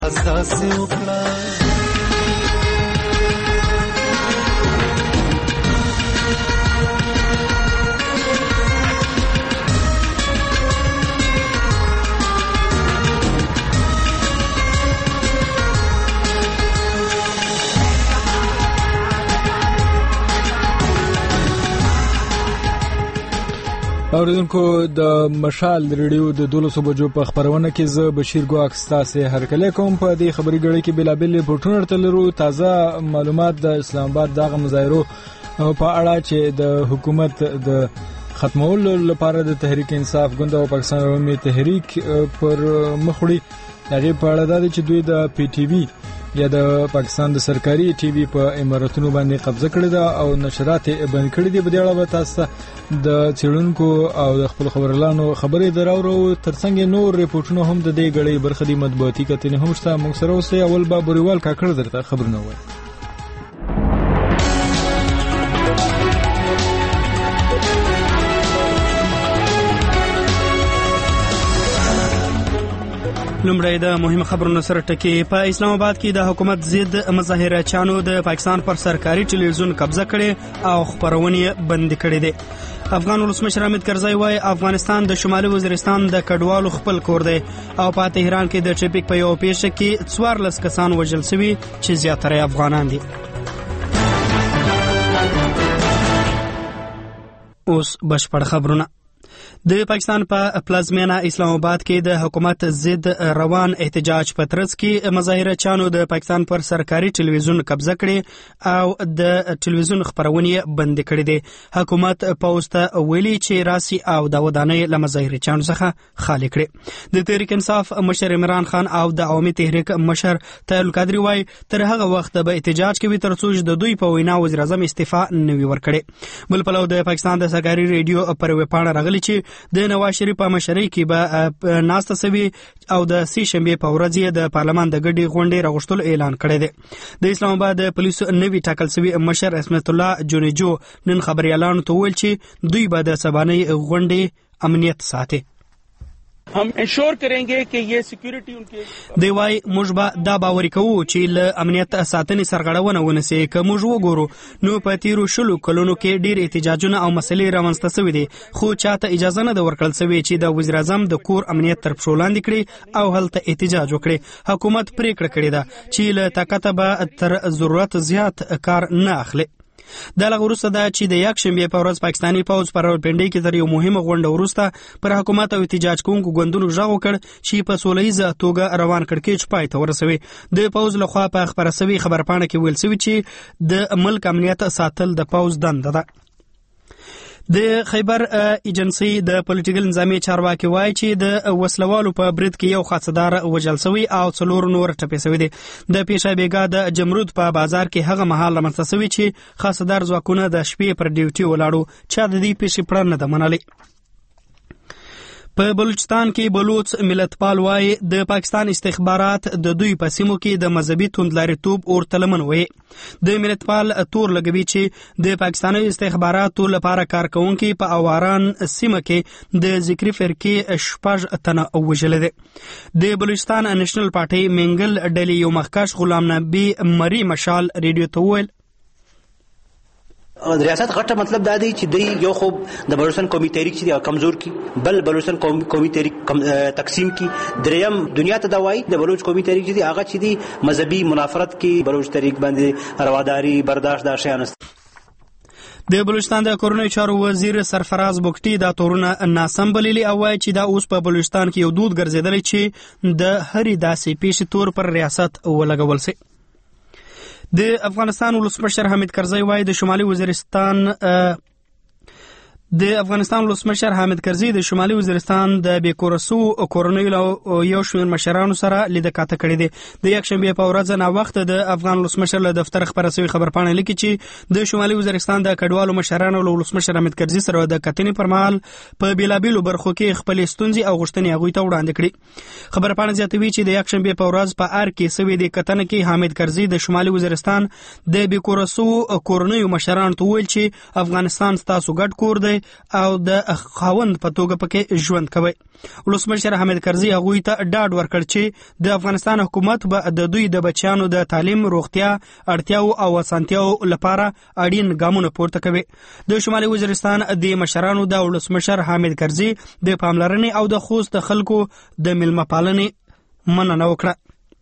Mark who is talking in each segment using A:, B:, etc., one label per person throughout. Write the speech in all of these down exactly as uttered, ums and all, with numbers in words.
A: اوریدونکو د مشال ریډیو د دولسو بجو په خبرونه کې زه بشیر ګواک ستاسو هرکلی کوم. په دې خبري غړي کې بلابل پورټونه تلرو تازه معلومات د اسلام آباد دغه مظاهرو په اړه چې د حکومت د ختمولو لپاره د تحریک انصاف ګوند او پاکستان عوامي تحریک پر مخوړي هغه په اړه د چې دوی د پی ټی وی یا د پاکستان د سرکاري ټي وي په اماراتونو باندې قبضه کړې ده او نشرات بند کړې دي. په دې اړه به تاسو د څېړونکو او د خپل خبرلانو خبرې دراورو. ترڅنګ نور ریپورتونه هم د دې غړي برخه دي مطبوعاتي کتنې هم شته. موږ سره اوسئ. اول به بوریوال کاکړ درته خبرونه وایي.
B: لومړی د مهمه خبرونو سره ټکی. په اسلام آباد کې د حکومت ضد مظاهره چانو د پاکستان پر سرکاري ټلویزیون قبضه کړي او خبرونه بند کړي دي. افغان ولسمشر حامد کرزی وايي افغانستان د شمالي وزیرستان د کډوالو خپل کور دی او په تهران کې د ټریفیک په یو پیښه کې څوارلس کسان وژل شوي چې زیاتره افغانان دي. اوس بشپړ خبرونه. د پاکستان په پلازمینه اسلام آباد کې د حکومت ضد روان احتجاج په ترڅ کې مظاهره چانو د پاکستان پر سرکاري ټلویزیون قبضه کړي او د ټلویزیون خبرونه بند کړي دي. حکومت پوسټ ویلي چې راسي او د ودانۍ له مظاهره چانو څخه خالی کړي. د تحریک انصاف مشر عمران خان او د عوامي تحریک مشر طاهر القادری وايي تر هغه وخت به احتجاج کوي تر څو د دوی په وینا وزیر اعظم استعفا نوي ورکړي. بل پلو د پاکستان د سرکاري ریډیو پر وپاڼه راغلي چې د نواز شریف په مشرۍ کې به ناسته سوي او د سی شنبه په ورځ د پارلمان د ګډي غونډې راغښتل اعلان کړی دی. د اسلام آباد پولیسو نوي ټاکل سوي مشر اسمت الله جونیجو نن خبريالانو ته ویل چې دوی به د سبانۍ غونډې امنیت ساتي.
C: हम انشور करेंगे कि ये सिक्योरिटी उनके
B: دی وای موږ به دا باور کوو چې له امنیت ساتنې سرغړونه ونسي. که موږ وګورو نو په تیرو شلو کلونو کې ډیر احتجاجونه او مسلې رامنځته شوې دي خو چاته اجازه نه ده ورکړل شوې چې د وزیر اعظم د کور امنیت تر پښو لاندې کړي او هلته احتجاج وکړي. حکومت پریکړه کړې ده چې له طاقت به تر ضرورت زیات کار نه اخلي. د لغ وروسته دا چې د یک شنبه په ورځ پاکستاني پوز پر راولپنډي کې تر یو مهمه غونډه وروسته پر حکومت او احتجاج کوونکو ګوندونو ژغ وکړ چې په سولهیزه توګه روان کړکېچ پای ته ورسوي. د پوز لخوا په خبره سوي خبرپاڼه کې ویل سوي چې د ملک امنیت ساتل د پوز دنده ده. د خیبر ایجنسی د پولیټیکل نظامی چارواکي وایي چې د وسلوالو په برید کې یو خاصدار وژل شوی او څلور نور ټپي شوي دي. د پیښه بیګا د جمرود په بازار کې هغه مهال رامنځته شوی چې خاصدار ځواکونه د شپې پر ډیوټي ولاړو چا د دې پیښې پړه نه ده منلې. په بلوچستان کې بلوچ ملتپال وايي د پاکستان استخبارات د دوی په سیمو کې د مذهبي توندلاریتوب اور تلمن وي. د ملتپال تور لګوي چې د پاکستاني استخباراتو لپاره کارکونکي په اواران سیمه کې د ذکرې فرقې شپږ تنه وژل دي. د بلوچستان نېشنل پارټي منګل ډلې یو مخکښ غلام نبی مری مشال ریډیو ته ویل
D: ریاست غټه مطلب دا دی چې دوی یو خو د بلوچستان قومي تحریک چې کمزور کی بل بلوچستان قومي تحریک تقسیم کی دریم دنیا ته دا وایي د بلوچ قومي تحریک چې هغه چې دی مذهبي منافرت کی بلوچ تحریک باندې رواداری برداشت دا شیان است.
B: د بلوچستان د کورنۍ چارو وزیر سرفراز بوکټي دا تورونه ناسم بللي او وايي چې دا اوس په بلوچستان کې یو دود ګرځیدلی چې د هرې داسې پیښې تور پر ریاست ولګول شي. د افغانستان ولسمشر حامد کرزی وايي د شمالي وزیرستان د افغانستان ولسمشر حامد کرزی د شمالي وزیرستان د بیکورسو کورنۍ له یو شمېر مشرانو سره لیدنه کړې ده. د یک شنبه په ورځ نا وخت د افغان ولسمشر له دفتر خبره شوی خبرپاڼه لیکي چې د شمالي وزیرستان د کډوالو مشرانو له ولسمشر حامد کرزی سره د کتنې پر مهال په بیلابیلو برخو کې خپل ستونزې او غوښتنې هغوی ته وړاندې کړې. خبرپاڼه زیاتوي چې د یک شنبه په ورځ په ار کې سوي د کتنې کې حامد کرزی د شمالي وزیرستان د بیکورسو کورنۍ مشرانو ته ویل چې افغانستان ستاسو ګډ کور دی او د خاوند په توګه پکې ژوند کوي. ولسمشر حامد کرزي هغوی ته ډاډ ورکړ چې د افغانستان حکومت به د دوی د بچیانو د تعلیم، روغتیا، اړتیاو او اسانتیاو لپاره اړین ګامونه پورته کوي. د شمالي وزیرستان د مشرانو د ولسمشر حامد کرزي د پاملرنې او د خوست خلکو د مېلمه پالنې مننه وکړه.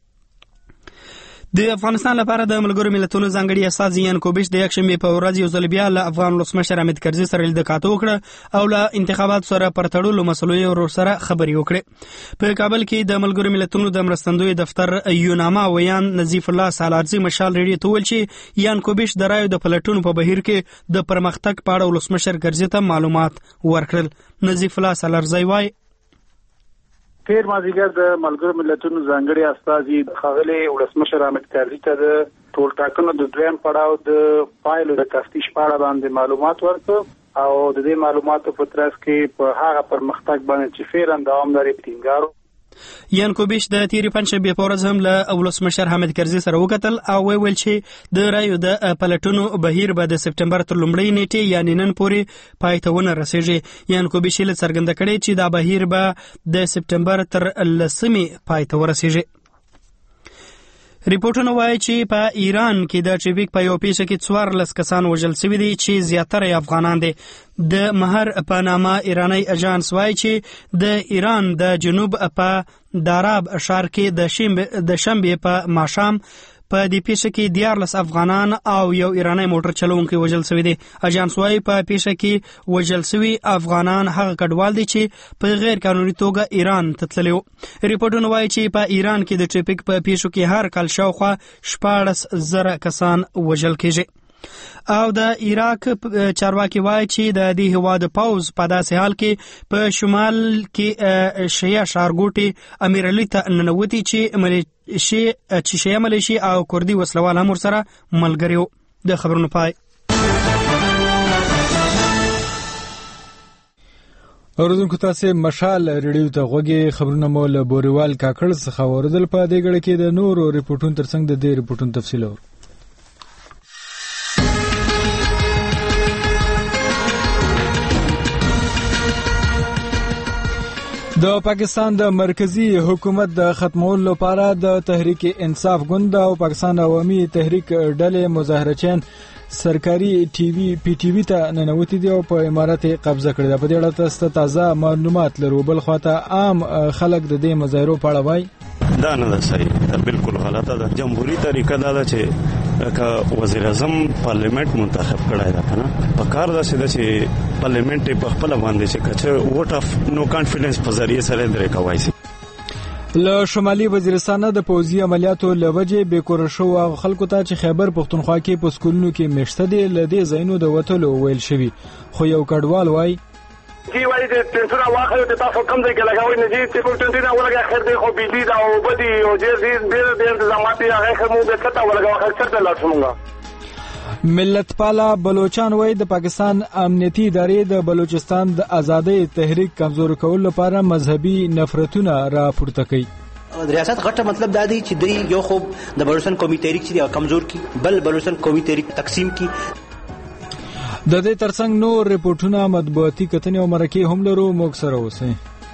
B: د افغانستان لپاره د ملګرو ملتونو ځانګړي استازي یان کوبیش د یکشنبې په ورځ یو ځل بیا له افغان ولسمشر حامد کرزي سره لیدکات وکړه او له انتخاباتو سره پر تړلو مسلو یې ورور سره خبرې وکړې. په کابل کې د ملګرو ملتونو د مرستندوی دفتر یوناما ویان نظیف الله سالارزي مشال ریډیو ته ویل چې یان کوبیش د رایو د پلټونو په بهیر کې د پرمختګ په اړه ولسمشر کرزي ته معلومات ورکړل. نظیف الله سالارزي وایي
E: تیر مازیګر د ملګرو ملتونو ځانګړي استازي ښاغلي ولسمشر حامد کرزي ته د ټول ټاکنو د دویم پړاو د پایلو د تفتیش په اړه باندې معلومات ورکړ او د دې معلوماتو په ترڅ کې په هغه پرمختګ باندې چې فعلا دوام لري ټینګار.
B: یان کوبیش د تیری پنځشنبې په ورځ هم له ولسمشر حامد کرزي سره وکتل او ویل چې د رایو د پلټونو بهیر به د سپټمبر تر لومړۍ نیټې یعنی نن پورې پای ته ونه رسیږي. یان کوبیش یې څرګنده کړې چې دا بهیر به د سپټمبر تر لسمې پای ته ورسیږي. ریپورټونه وایي چې په ایران کې د ټریفیک په یو پیښه کې څوارلس کسان وژل شوي دي چې زیاتره افغانان دي. د مهر په نامه ایرانی اژانس وایي چې د ایران د جنوب په داراب ښار کې د شنبه د شنبه په ماښام په دې پیښه کې دیارلس افغانان او یو ایرانی موټر چلونکی وژل شوی دی. اژانس وایي په پیښه کې وژل شوي افغانان هغه کډوال دي چې په غیر قانوني توګه ایران ته تللي وو. ریپورټونه وایي چې په ایران کې د ټریفیک په پیښو کې هر کال شاوخوا شپاړس زره کسان وژل کېږي. او د عراق چارواکي وایي چې د دې هیواد پوز په داسې حال کې په شمال کې شیعه ښارګوټي امیر علي ته ننوتي چې ملیشي چې شیعه ملیشي او کردي وسلوال هم ورسره ملګري وو. د خبرونو پای.
A: اوریدونکو تاسو مشال ریډیو ته غوږی خبرونه مو له بوریوال کاکړ څخه اوریدل. په دې غړي کې د نورو ریپورتونو ترڅنګ د دې ریپورتونو تفصیل اور د پاکستان د مرکزی حکومت د ختمولو لپاره د تحریک انصاف ګوند او پاکستان عوامي تحریک ډلې مظاهرچیان سرکاري ټي وي پی ټي وي ته ننوتي دي او په امارات قبضه کړی ده. په دې اړه تاسو تازه معلومات لرو. بل خواته عام خلک د دې مظاهرو په اړه وایي
F: دا نه ده صحیح، دا بالکل غلطه ده. جمهوریت طریقه دا ده چې که وزیر اعظم پارلیمنت منتخب کړای دا کنه په کار ده چې پارلیمنت په خپل باندې چې کچه ووټ اف نو کانفیډنس په ذریعہ سره درې کوي سي.
A: له شمالي وزیرستان د پوځي عملیاتو لوجه بیکور شو او خلکو ته چې خیبر پختونخوا کې په سکولونو کې مشته دي لدې زینو د وټلو ویل شوی. خو یو کډوال وای
G: جی وای د تنسره واخلو ته تاسو کم ځای کې لګاوي نه دي چې په تنسره ولګا خیر دی خو بيدی دا او بدی او ډیر ډیر ډیر انتظامات یې هغه خمو به کته ولګا خیر څه لاسمږه.
A: ملت پالا بلوچان وای د پاکستان امنیتي ادارې د بلوچستان د ازادۍ تحریک کمزور کول لپاره مذهبي نفرتونه راپورته کوي.
D: د ریاست غټه مطلب دا دی چې دوی یو خو د بلوچستان قومي تحریک چې کمزور کی بل بلوچستان قومي تحریک تقسیم کی.
A: د دې ترڅنګ نور ریپورتونه مطبوعاتي کتنې او مرکې هم لرو. موږ سره اوسئ.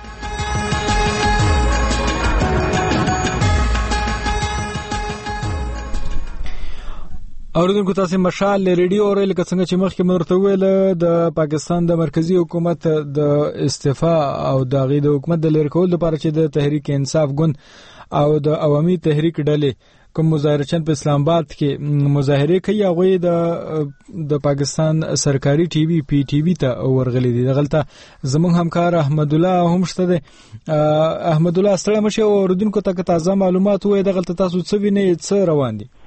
A: اوریدونکو تاسو مشال ریډیو اورل که څنګه چې مخکې مرته ویل د پاکستان د مرکزی حکومت د استعفا او د غي د حکومت د لری کول لپاره چې د تحریک انصاف ګوند او د عوامي تحریک ډلې کوم مظاهرچن په اسلام آباد کې مظاهره کوي هغه د د پاکستان سرکاري ټي وي پی ټي وي ته ورغلي دي. دغلطه زموږ همکار احمد الله هم شته دي. احمد الله ستړي مشه اوریدونکو ته تازه معلومات وای دغلطه تاسو څه وینئ څه روان دي؟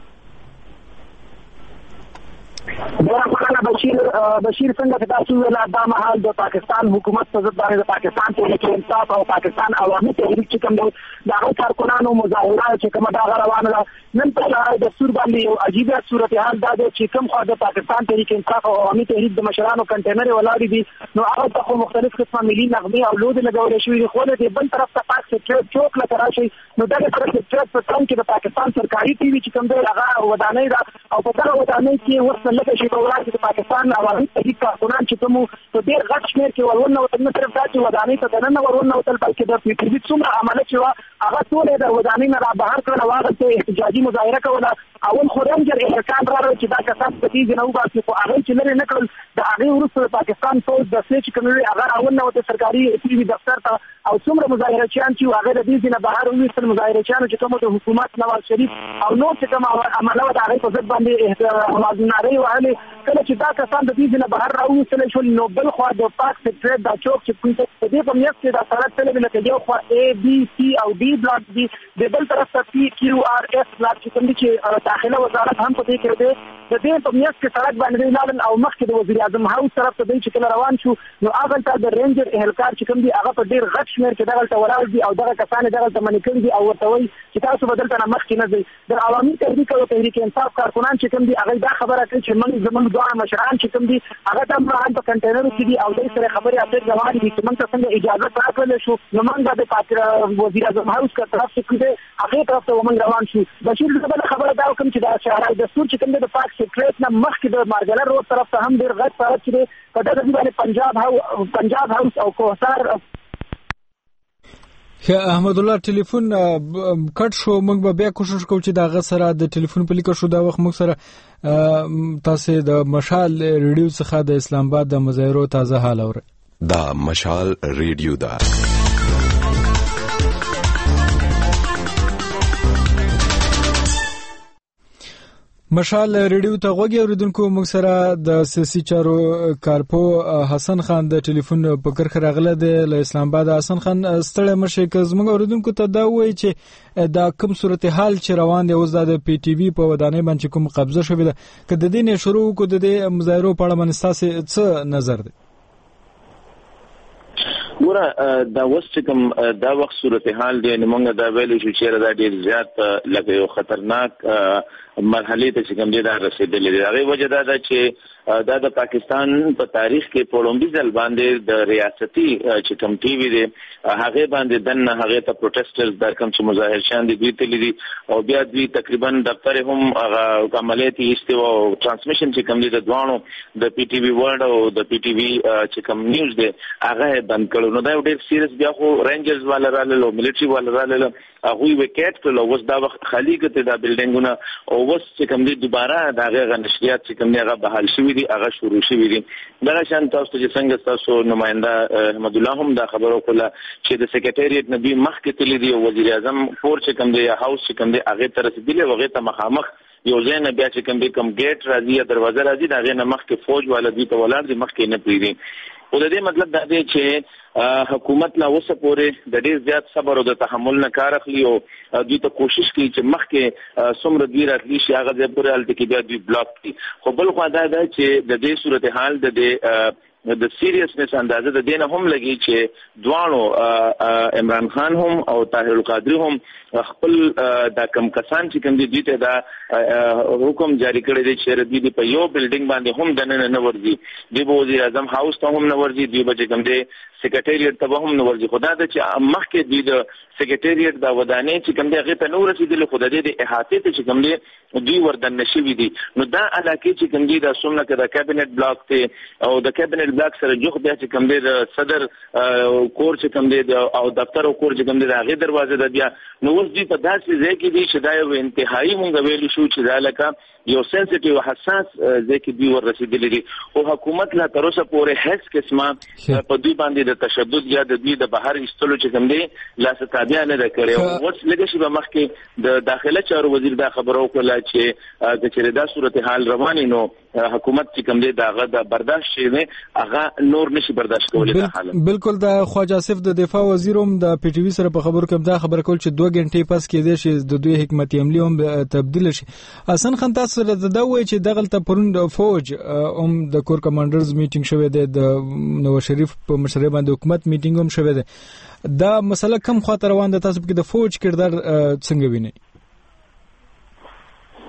H: بشیر بشیر څنګه چې تاسو ویل دا مهال د پاکستان حکومت په ضد باندې د پاکستان تحریک انصاف او پاکستان عوامي تحریک چې کوم دی دا کارکونانو مظاهره چې کومه دا روانه ده نن په لاره د سور باندې یو عجیب صورتحال دا دی چې کوم خو د پاکستان تحریک انصاف او عوامي تحریک د مشرانو کنټینر ولاړ دي نو هغه ته مختلف قسمه ملي نغمه او لود لګول شوی دی. خو د بل طرف ته پاک سټریټ چوک لکه راشي نو دغه طرف سټریټ په څنګه کې د پاکستان سرکاري ټي وي چې کوم دی هغه ودانۍ ده او په دغه ودانۍ کې ورسره لکه شی په ولاړ کې پاکستان عوامي تحریک کارکنان چې کوم په ډېر غټ شمېر کې ورونه وتل، نه صرف دا چې ودانۍ ته دننه ورونه وتل بلکې د پی ټي وي څومره عمله چې وه هغه ټول یې د ودانۍ نه را بهر کړل، واغلته احتجاجي مظاهره کوله. اول خو رنجر احسان راغی چې دا کسان په دې نه وباسي، خو هغه چې لري نه کړل. د هغې وروسته د پاکستان پوځ د سې چې کوم لري هغه راونه وته سرکاري پی وي دفتر ته، او څومره مظاهرچیان چې هغه د دې نه بهر وویستل، مظاهرچیانو چې کوم د حکومت نواز شریف او نور چې کوم عمله د هغې په ضد باندې نارې وهلې. کله چې دا کسان د دې نه بهر راوویستلی شول، نو بل خوا د پاک سکرټریټ دا چوک چې کوم په دې په میاشت کې دا سړک تللی لکه یو خوا اے بي سي او ډي بلاک دي، د بل طرف ته پي کیو آر ایس بلاک چې کوم دي چې داخله وزارت هم په دې کې دی. د دې په میاشت کې سړک باندې لاړل او مخکې د وزیر اعظم هاوس طرف ته دی چې کله روان شو، نو هغلته د رینجر اهلکار چې کوم دي هغه په ډېر غټ شمېر کې دغلته ولاړ دي او دغه کسان یې دغلته منې کړي دي او ورته وایي چې تاسو به دلته نه مخکې نه ځئ. د عوامي تحریک او تحریک انصاف کارکنان چې کوم دي هغه دا خبره کوي چې موږ زموږ دواړه مشران چې کوم دي هغه د امران په کنټینرو کې دي او دوی سره خبرې اترې روانې دي چې موږ ته څنګه اجازه راکړلی شو. نو موږ به د وزیر اعظم هاوس کا طرف چې کوم دی هغې طرف ته موږ روان شو. بشیر زه بله خبره دا وکړم چې د شهري دستور چې کوم دی د پاک سکرټریټ نه مخکې د مارګلر روډ طرف ته هم ډېر غټ سړک چې دی په دغه ځای باندې پنجاب هاو پنجاب هاوس او کوهسار.
A: احمد الله ټلیفون کټ شو، موږ به بیا کوشش کوو چې دا غ سره د ټلیفون په لیکه شو دا وخت موږ سره تاسو د مشال ریډیو څخه د اسلام آباد د مظاهرو تازه حال اورئ.
I: دا مشال ریډیو دا
A: مشال ریډیو ته غوږی اوریدونکو، موږ سره د سیاسي چارو کارپو حسن خان د ټلیفون په کرخه راغله دی له اسلام آباد. حسن خان ستړی مشه که زموږ اوریدونکو ته دا وایي چې دا کوم صورتحال چې روان دی اوس د پی ټي وي په ودانۍ باندې کوم قبضه شوې ده، که د دې نه شروع وکړو د دې مظاهرو په اړه باندې ستاسو څه نظر دی؟
J: ګوره دا اوس چې کوم دا وخت صورتحال دی، نو موږ دا ویلی شو چې دا ډېر زیات لکه یو خطرناک مرحلې ته چې کوم دی دا رسېدلی دی. هغې وجه دا ده چې دا د پاکستان په تاریخ کې په لومړي ځل باندې د ریاستي چې کوم ټي وي دی هغې باندې دننه هغې ته پروټیسټرز دا کوم چې مظاهرچیان دي دوی تللي دي او بیا دوی تقریبا دفتر هم هغه عملیات یې ایستې وه او ټرانسمیشن چې کوم دی د دواړو د پی ټي وي ورلډ او د پی ټي وي چې کوم نیوز دی هغه یې بند کړو. نو دا یو ډېر سیریس بیا خو رینجرز والا رالل او ملیټري والا رالل، هغوی ویکیټ کړل او اوس دا وخت خالي کړي دا بلډینګونه او اوس چې کوم دی دوباره د هغې هغه نشریات چې کوم دی هغه بحال شوي دي، هغه شروع شوي دي. دغه شان تاسو ته چې څنګه تاسو نماینده احمد الله هم دا خبره وکړه چې د سکریټریټ نه دوی مخکې تللي دي او وزیر اعظم کور چې کوم دی هاوس چې کوم دی هغې ته رسېدلي او هغې ته مخامخ یو ځای نه بیا چې کوم دی کوم ګیټ راځي یا دروازه راځي د هغې نه مخکې فوج والا دوی ته ولاړ دي، مخکې نه پرېږدي. خو د دې مطلب دا دی چې حکومت لا اوسه پورې د ډېر زیات صبر او د تحمل نه کار اخلي او دوی ته کوشش کوي چې مخکې څومره دوی راتلي شي هغه ځای پورې هلته کې بیا دوی بلاک کړي. خو بل خوا دا ده چې د دې صورتحال د دې د سیریسنس اندازه د دې نه هم لګي چې دواړو عمران خان هم او طاهر القادري هم خپل دا کم کسان چې کوم دي دوی ته دا حکم جاری کړی دی چې دوی په یو بلډینګ باندې هم دننه نه ورځي، دوی به وزیر اعظم هاوس ته هم نه ورځي، دوی به چې کوم دی سکریټریټ ته هم نه ورځي. خو دا ده چې مخکې دوی د سکریټریټ دا ودانۍ چې کوم دی هغې ته نه ورسېدلي، خو د دې د احاطې ته چې کوم دی دوی وردننه شوي دي. نو دا علاقې چې کوم دي دا څومره که د کابینټ بلاک دی او د کابینټ بلاک سره جوخ بیا چې کوم دی د صدر کور چې کوم دی او دفتر او کور چې کوم دی د هغې دروازه ده بیا. نو اوس دوی په داسې ځای کې دي چې دا یو انتهایي مونږ ویلي شو چې دا لکه یو سنسټیو حساس ځای کې دوی وررسېدلي دي. خو حکومت لا تر اوسه پورې هیڅ قسمه په دوی باندې د تشدد یا د دوی د بهر ایستلو چې کوم دی لاسه تابع نه ده کړې. اوس لږه شېبه مخکې د داخله چارو وزیر دا خبره وکړله چې که چېرې دا صورتحال روانې نو حکومت چې کوم دی د هغه د برداشت چې دی هغه نور نشي برداشت کولی دا حالت.
A: بالکل د خواجه آصف د دفاع وزیر هم د پی ټي وي سره په خبرو کې دا خبره کول چې دوه غنټې پس کېدی شي د دوی حکمت عملي هم تبدیل شي. حسن خان تاسو سره دا وایي چې دغلته پرون د فوج هم د کور کمانډرز میټینګ شوی دی، د نواز شریف په مشرۍ باندې حکومت میټینګ هم شوی دی. دا مسله کوم خواته روان ده؟ تاسو پکې د فوج کردار څنګه وینئ؟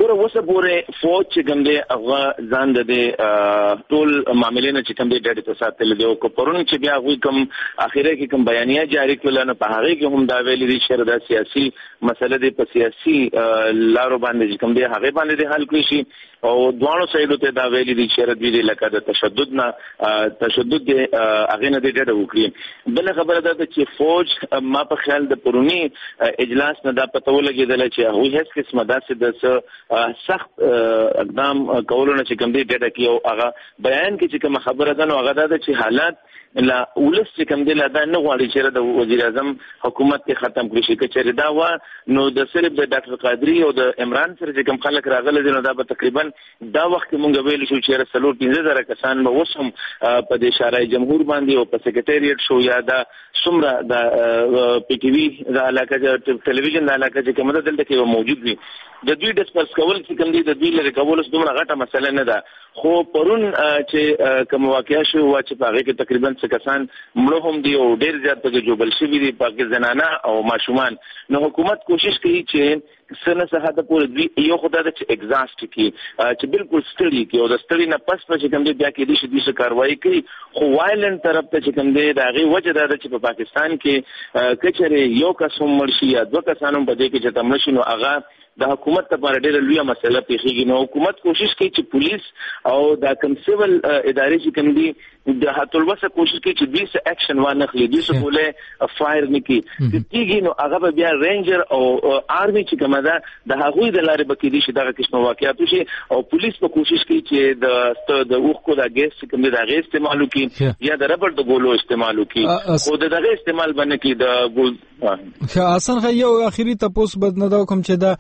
J: ګوره اوسه پورې فوج چې کوم دی هغه ځان د ټول معاملې نه چې کوم دی ډېر ته ساتل دی او که پرون چې بیا هغوی کوم اخره کې کوم بیانیه جاری کړل نو په هغې کې هم دا ویلي دي چې دا سیاسي مسله دی په سیاسي لارو باندې چې کوم دی هغې باندې دی حل کړی شي او دواړو سایډو ته دا ویلي دي چې دوی دی لکه د تشدد نه تشدد دی هغې نه دی ډډه وکړي. بله خبره دا ده چې فوج ما په خیال د پروني اجلاس نه دا پته ولګېدله چې هغوی هېڅ قسمه داسې د څه سخت اقدام کولو نه چې کوم دی ډډه کړي او هغه بیان کې چې کومه خبره ده نو هغه دا ده چې حالات لا ولس چې کوم دی لا دا نه غواړي چې د وزیر اعظم حکومت کې ختم کړي شي که چېرې دا وه نو د صرف د ډاکټر قادري او د عمران سره چې کوم خلک راغلي دي نو دا به تقریبا دا وخت کې مونږ ویل شو چې څلور پنځه زره کسان به اوس هم په دې شورای جمهور باندې او په سکریټریټ شو یا دا څومره د پی ټي وي د علاقه د ټلویزیون د علاقه چې کوم ده دلته کې موجود وي د دوی ډسپرس کول چې کوم دي د دوی لري کول اوس دومره غټه مسله نه ده. خو پرون چې کوم واقعیا شو چې په هغې کې تقریبا څه کسان مړه هم دي او ډېر زیات پکې جوبل شوي دي پکې زنانه او ماشومان. نو حکومت کوشش کوي چې څه نه څه حده پورې دوی یو خو دا ده چې اګزاست کړي چې بالکل ستړي کړي او د ستړي نه پس به چې کوم دی بیا کېدای شي دوی څه کاروایي کوي خو وایلنټ طرف ته چې کوم دی د هغې وجه دا ده چې په پاکستان کې که چېرې یو کس هم مړ شي یا دوه کسان هم په دې کې چې ته مړ شي نو هغه د حکومت لپاره ډېره لویه مسله پیښېږي. نو حکومت کوشش کوي چې پولیس او دا کوم سیول ادارې چې کوم دي د حتی الوسه کوشش کوي چې دوی څه اکشن وانخلي دوی څه کولی فایر نه کړي که کېږي نو هغه به بیا رینجر او آرمي چې کومه ده د هغوی د لارې به کېدای شي دغه قسمه واقعات وشي او پولیس په کوشش کوي چې د د اوښکو دا ګیس چې کوم دی د هغې استعمال وکړي یا د ربړ د ګولو استعمال وکړي خو د دغې استعمال به نه کړي د ګول.
A: حسن خان یو اخیری تپوس بد نه دا کوم چې دا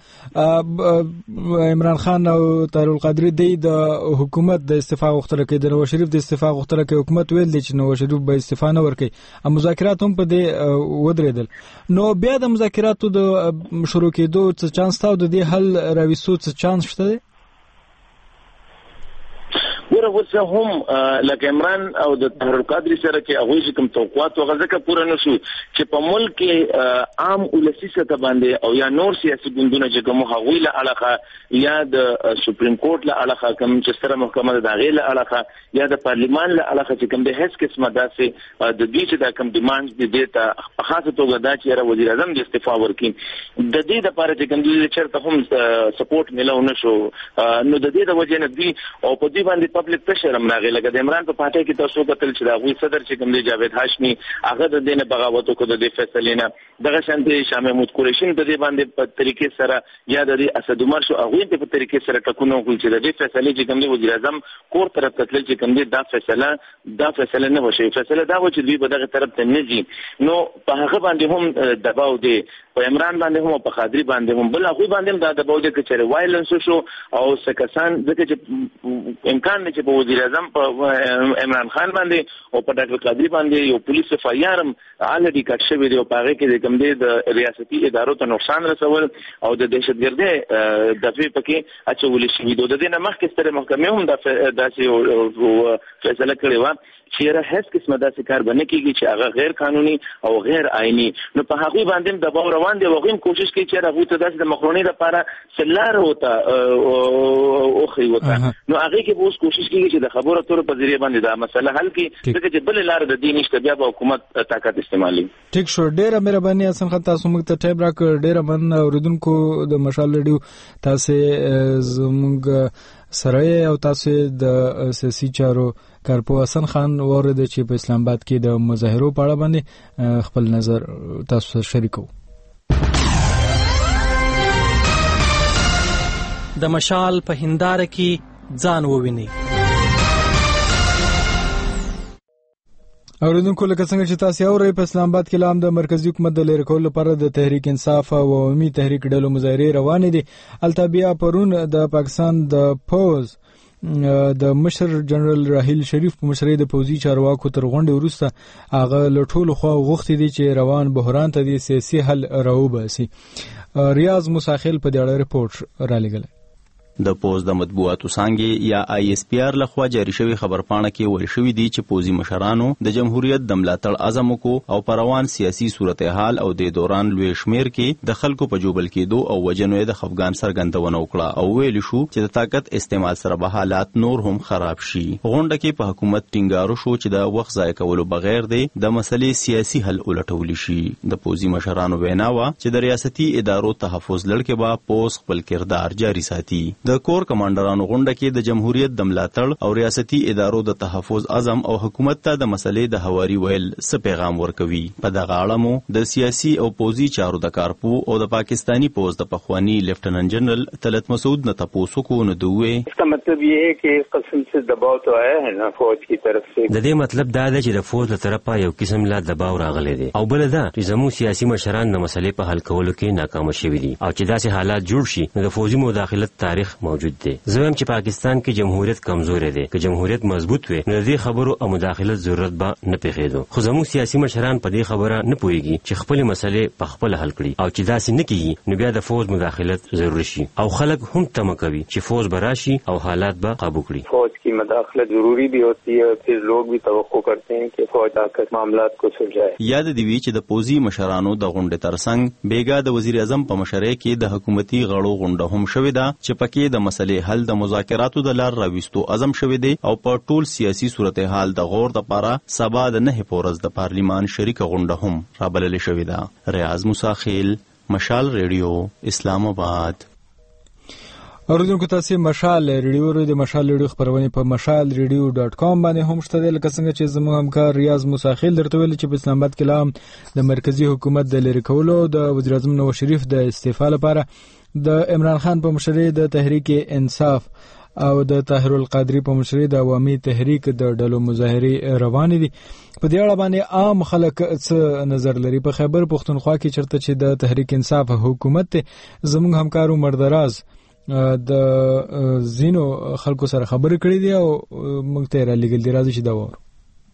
A: عمران خان او طاهر القادري دی د حکومت د استعفا غوښتنه کوي د نواز شریف د استعفا غوښتنه کوي حکومت ویل دی چې نواز شریف به استعفا نه ورکړي مذاکرات هم په دې ودرېدل نو بیا د مذاکراتو د شروع کېدو څه چانس تا او د دې حل راوستو څه چانس شته دی؟
J: ګوره اوس هم لکه عمران او د طاهر القادري سره چې هغوی چې کوم توقعات هغه ځکه پوره نه شو چې په ملک کې عام ولسي سطح باندې او یا نور سیاسي ګوندونه چې کوم هغوی له اړخه یا د سپریم کورټ له اړخه کوم چې ستره محکمه ده د هغې له اړخه یا د پارلیمان له اړخه چې کوم د هیڅ قسمه داسې د دوی چې دا کوم ډیمانډ دي دې ته په خاصه توګه دا چې یاره وزیر اعظم د استعفا ورکړي د دې دپاره چې کوم دوی چېرته هم سپورټ میلاو نه شو نو د دې د وجې نه دوی او په دوی باندې پبلک پرشر هم راغی لکه د عمران په پارټۍ کې تاسو وکتل چې د هغوی صدر چې کوم دی جاوید هاشمي هغه د دې نه بغاوت وکړو د دې فیصلې نه دغه شانتې شاه محمود قریشي د دې باندې په طریقې سره یا د دې اسد عمر شو هغوی په طریقې سره ټکونه وکړي چې د دې فیصلې چې کوم دی وزیر اعظم کور طرف ته تلل چې کوم دی دا فیصله دا فیصله نه وشي فیصله دا و چې دوی به دغه طرف ته نه ځي نو په هغه باندې هم دباو دی په عمران باندې هم په قادري باندې هم بل هغوی باندې هم دا دباو دی که چېرې وایلنس شو او څه کسان ځکه چې امکان نه چې په وزیر اعظم په عمران خان باندې او په ډاکټر قادري باندې یو پولیس اف آی آر هم الریډي کټ شوی دی او په هغې کې د کوم دی د ریاستي ادارو ته نقصان رسول او د دهشتګردۍ دفعې پکې اچولې شوي دي د دې نه مخکې سترې محکمې هم داسې فیصله کړې وه چې یاره هیڅ قسمه داسې کار به نه کېږي چې هغه غیر قانوني او غیر آئیني نو په هغوی باندې هم دباو روان دی او هغوی هم کوشش کوي چې هغوی ته داسې د مخرونۍ دپاره څه لاره ورته وښیي ورته نو هغې کې به اوس کوشش کېږي چې د خبرو اترو په ذریعه باندې دا مسله حل کړي ځکه چې بلې لارې د دې نشته بیا به حکومت طاقت استعمالوي.
A: ټیک شو ډېره مهرباني حسن خان تاسو موږ ته ټایم راکړ ډېره مننه اورېدونکو د مشال ریډیو تاسې زموږ سره او تاسو د سیاسي چارو کارپو حسن خان ورده چې په اسلام آباد کې د مظاهرو په اړه باندې خپل نظر تاسو سره شریکو.
K: د مشال په هنداره کې ځان وویني.
A: اوریدونکو لکه څنګه چې تاسو اورئ په اسلام آباد کې لام د مرکزی حکومت د لری کولو لپاره د تحریک انصاف او عوامي تحریک ډلو مظاهره روانې دي. التبیا پرون د پاکستان د پوز د مشر جنرال راحیل شریف په مشرۍ د پوزي چارواکو تر غونډې وروسته هغه له ټولو خوا غوښتي دي چې روان بحران ته د سیاسي حل راوباسي. ریاض مساخل په دې اړه ریپورت را لګل.
L: د پوز د مطبوعاتو څانګې یا آی اس پی آر لخوا جاری شوی خبرپاڼه کې ویل شوی دی چې پوزي مشرانو د جمهوریت د ملاتړ عزم وکړو او پروان سیاسي صورتحال او د دوران لوی شمیر کې د خلکو په جوبل کېدو او وجنو د خفګان څرګندونه وکړه او ویل شو چې د طاقت استعمال سره به حالات نور هم خراب شي. غونډه کې په حکومت ټینګارو شو چې د وخت ضایع کولو بغیر دی د مسلې سیاسي حل ولټول شي. د پوزي مشرانو وینا وا چې د ریاستي ادارو تحفظ لړ به پوز خپل کردار جاری ساتي. د کور کمانډرانو غونډه کې د جمهوریت د ملاتړ او ریاستي ادارو د تحفظ عزم او حکومت ته د مسلې د هواري ویل څه پیغام ورکوي. په دغه اړه مو د سیاسي او پوزي چارو د کارپو او د پاکستانی پوز د پخوانی لیفټننټ جنرل طلعت مسعود نے تپوسو کو نو دوے.
M: اس کا مطلب یہ ہے کہ اس قسم سے دباؤ تو آیا ہے نا فوج کی طرف سے. د دې مطلب دا دی چې د فوج له طرفه یو قسم لا دباو راغلی دی او بل دا چې زمو سیاسي مشران د مسلې په حل کولو کې ناکام شوي دي او چې داسې حالات جوړ شي نو د فوجي مداخلت تاریخ موجود دی. زه هم چې پاکستان کې جمهوریت کمزور دی که جمهوریت مضبوط وي نو د دې خبرو او مداخلت ضرورت به نه پیښېدو. خو زمو سیاسي مشران په دې خبره نه پوهیږي چې خپل مسلې په خپل حل کړي او چې داسې نه کیږي نو بیا د فوج مداخلت ضروري شي او خلک هم تمه کوي چې فوج براشي او حالات به قابو کړي. فوج کی مداخلت ضروری بھی ہوتی ہے پھر لوگ بھی توقع کرتے ہیں کہ فوج آ کر معاملات کو سلجھائے.
L: یاد دی وی چې د پوزي مشرانو د غونډې ترڅنګ بیګا د وزیر اعظم په مشرۍ کې د حکومتي غړو غونډه هم شوې ده چې پکې د مسلې حل د مذاکراتو د لار راوستو عزم شوې دی او په ټول سیاسي صورتحال د غور د پاره سبا د نه پورز د پارلیمان شریک غونډه هم رابلل شوې ده. ریاض مساخیل، مشال ریډیو، اسلام آباد.
A: اوریدونکو تاسو مشال ریډیو ورو د مشال ریډیو خبرونه په مشال ریډیو ډاټ کام باندې هم شته. لکه څنګه چې زموږ همکار ریاض مساخیل درته ویل چې په اسلام آباد کې لام د مرکزی حکومت د لری کولو د وزیر اعظم نواز شریف د استعفا لپاره د عمران خان په مشرۍ د تحریک انصاف او د طاهر القادری په مشرۍ د عوامي تحریک د ډلو مظاهرې روان دي. په دې اړه باندې عام خلک څه نظر لري؟ په خیبر پښتونخوا کې چرته چې د تحریک انصاف حکومت زموږ همکارو مردراز د زینو خلکو سره خبرې کړې دي او موږ ته را لګل دي. راځي چې دا وره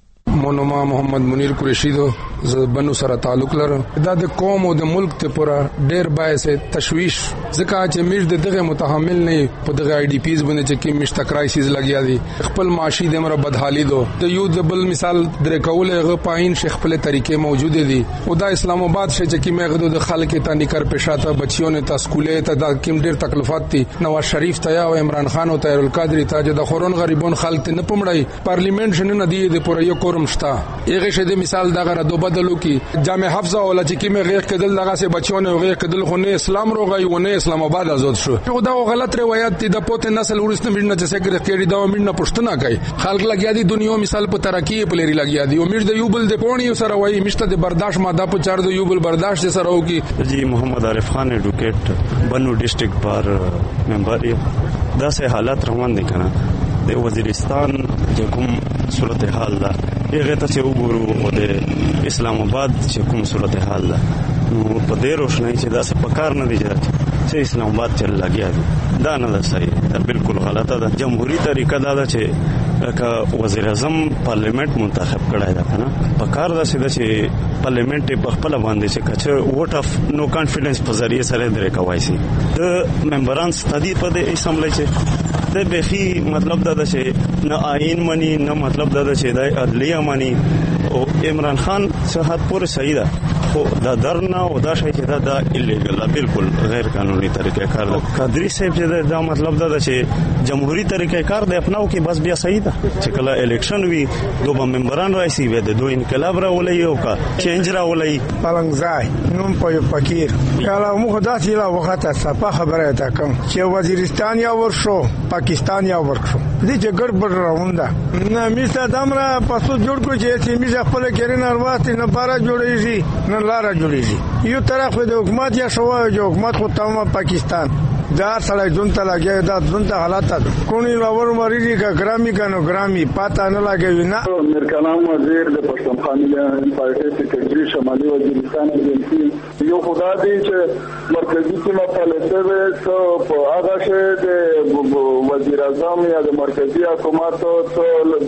N: مونما محمد منیر قریشی دو بنو سره تعلق لرم. دا د قوم او د ملک ته پورا ډیر باعث تشویش ځکه چې میر د دغه متحمل نه په دغه آی ډی پیز باندې چې کې مشت کرایسیز لګیا دي خپل معاشي د مر بدحالي دو د یو د بل مثال درې کول غو پاین شیخ خپل طریقې موجود دي او دا اسلام آباد شې چې کې مغدو د خلک ته نکر پېښاته بچیوں ته سکولې ته د کیم ډیر تکلیفات دي. نواز شریف ته او عمران خان او طاهر القادری ته چې د خورون غریبون خلک ته نه پمړای پارلیمنت شنه ندی د پوره یو کورم شتا یغه شه د مثال دغه را دو بدلو کی جامع حفظه ولا چې کی مې غیر کدل دغه سه بچیوں غیر کدل خو نه اسلام روغی و نه اسلام آباد آزاد شو. یو دا غلط روایت دي د پوت نسل ورسته مړنه چې سګر کېړي دا مړنه پښتنه کوي خلک لګیا دي دنیا مثال په ترقی په لري لګیا دي امید د یوبل د پونی سره وای مشته د برداشت ماده په چار د یوبل برداشت سره وکي.
F: جی محمد عارف خان ایڈوکیٹ بنو ڈسٹرکٹ بار ممبر دا سه حالات روان دي کنه د وزیرستان چې کوم صورتحال ده هغه ته چې وګورو او د اسلام آباد چې کوم صورتحال ده نو په دې روشنۍ چې دا څه پکار نه دی چې اسلام آباد چل لګیا دی دا نه ده صحیح. دا بالکل غلطه ده. جمهوریت طریقه دا ده چې که وزیر اعظم پارلیمنت منتخب کړای دا کنه پکار ده چې پارلیمنت په خپل باندې چې کچ ووټ اف نو کانفیډنس په ذریعہ سره درې کوي سي د ممبران ستدي په دې اسمبلی چې د بخي مطلب دا ده چې نه آئین مني نه مطلب دا ده چې د عدلیه مني او عمران خان صحت پور صحیح ده خو دا درنه او دا شي چې دا د الیګل بالکل غیر قانوني طریقې کار ده. قادری صاحب چې دا مطلب دا ده چې جمهوریت طریقې کار د اپناو کې بس بیا صحیح ده چې کله الیکشن وي دوه ممبران راشي وي د دوه انقلاب راولي او کا چینج راولي
O: پلنګزای نوم په فقیر کله موږ داسې لا وخت صفه خبره تا کوم چې وزیرستان یا ورشو پاکستان یا ورشو دې چې ګډ راونده نه میسا دمره پاسو جوړ کو چې چې میسا خپل کېرین ارواسته نه بارا جوړیږي نه لارا جوړیږي یو طرف د حکومت یا شو جو حکومت خو تمام پاکستان دا سړی جونته لګي دا جونته حالات کونی لور مریږي کا ګرامي کنو ګرامي پاتا نه لګي نه.
E: امیر کلام وزیر د پښتونخوا پارټي سکرټري شمالي وزیرستان ایجنسی یو خدا دی چې مرکزی سیمه پالیسه وي په هغه شه د وزیر اعظم یا د مرکزی حکومت ته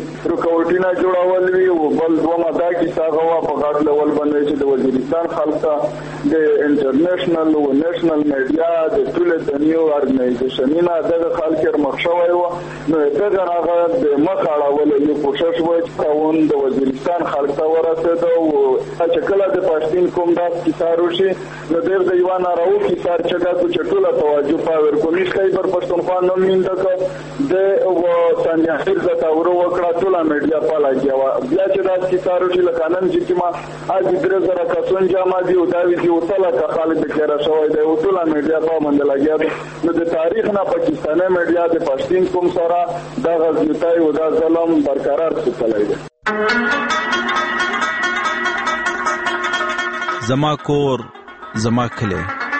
E: رکوټینا جوړول وي او بل دوه ماده کې هغه په غاټ لیول باندې چې د وزیرستان خلک د انټرنیشنل او نېشنل میډیا د ټول دنیا
P: نیو ارګنایزیشن نه دغه خلک مخشوي و نو دغه هغه د مخ اړول یو کوشش و چې اون د وزیرستان خلک ته ورسېد او چې کله د پښتون کوم داس کیسارو شي نو د دیوان راو کیسار چې د چټوله توجه پاور کومش خیبر پښتونخوا نو میندکو د و ثانیه خیر د تاورو وکړه ټوله میډیا په لاګیا و بیا چې داس کیسارو شي لکانن چې ما اج درې زره کسون جامه دی او دا وی او تل کا خالد کړه شوی دی او ټوله میډیا په منډه لاګیا نو د تاریخ نه پاکستاني میډیا د پښتون کوم سره د غزنیتای او د ظلم برقرار څه دی.
Q: زما کور زما کلی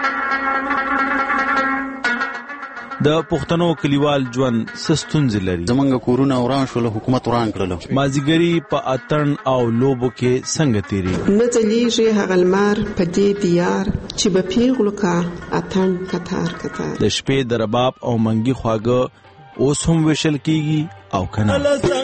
Q: د پښتنو کلیوال ژوند سستونځ لري.
R: زمونږ کورونه وران شول، حکومت وران کړلو.
Q: مازیګری په اتن او لوبو کې څنګه تیری
S: نه ځلیږي هغه لمر په دې دیار چې به پیغلو کا اتن کتار کتار.
Q: د شپې د رباب او منګي خواږه اوس هم وشل کیږي او کنه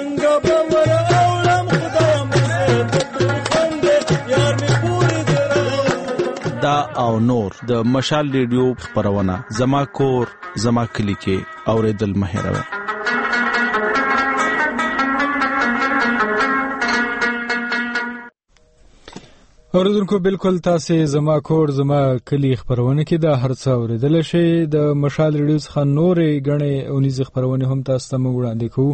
Q: دا او نور د مشال ریډیو خبرونه زما کور زما کلی کې اوریدل مهروي.
A: اوریدونکو بالکل تاسو زما کور زما کلی خبرونه کې دا هر څه اوریدل شي. د مشال ریډیو څخه نورې غنې اونیز خبرونه هم تاسو ته وړاندې کوو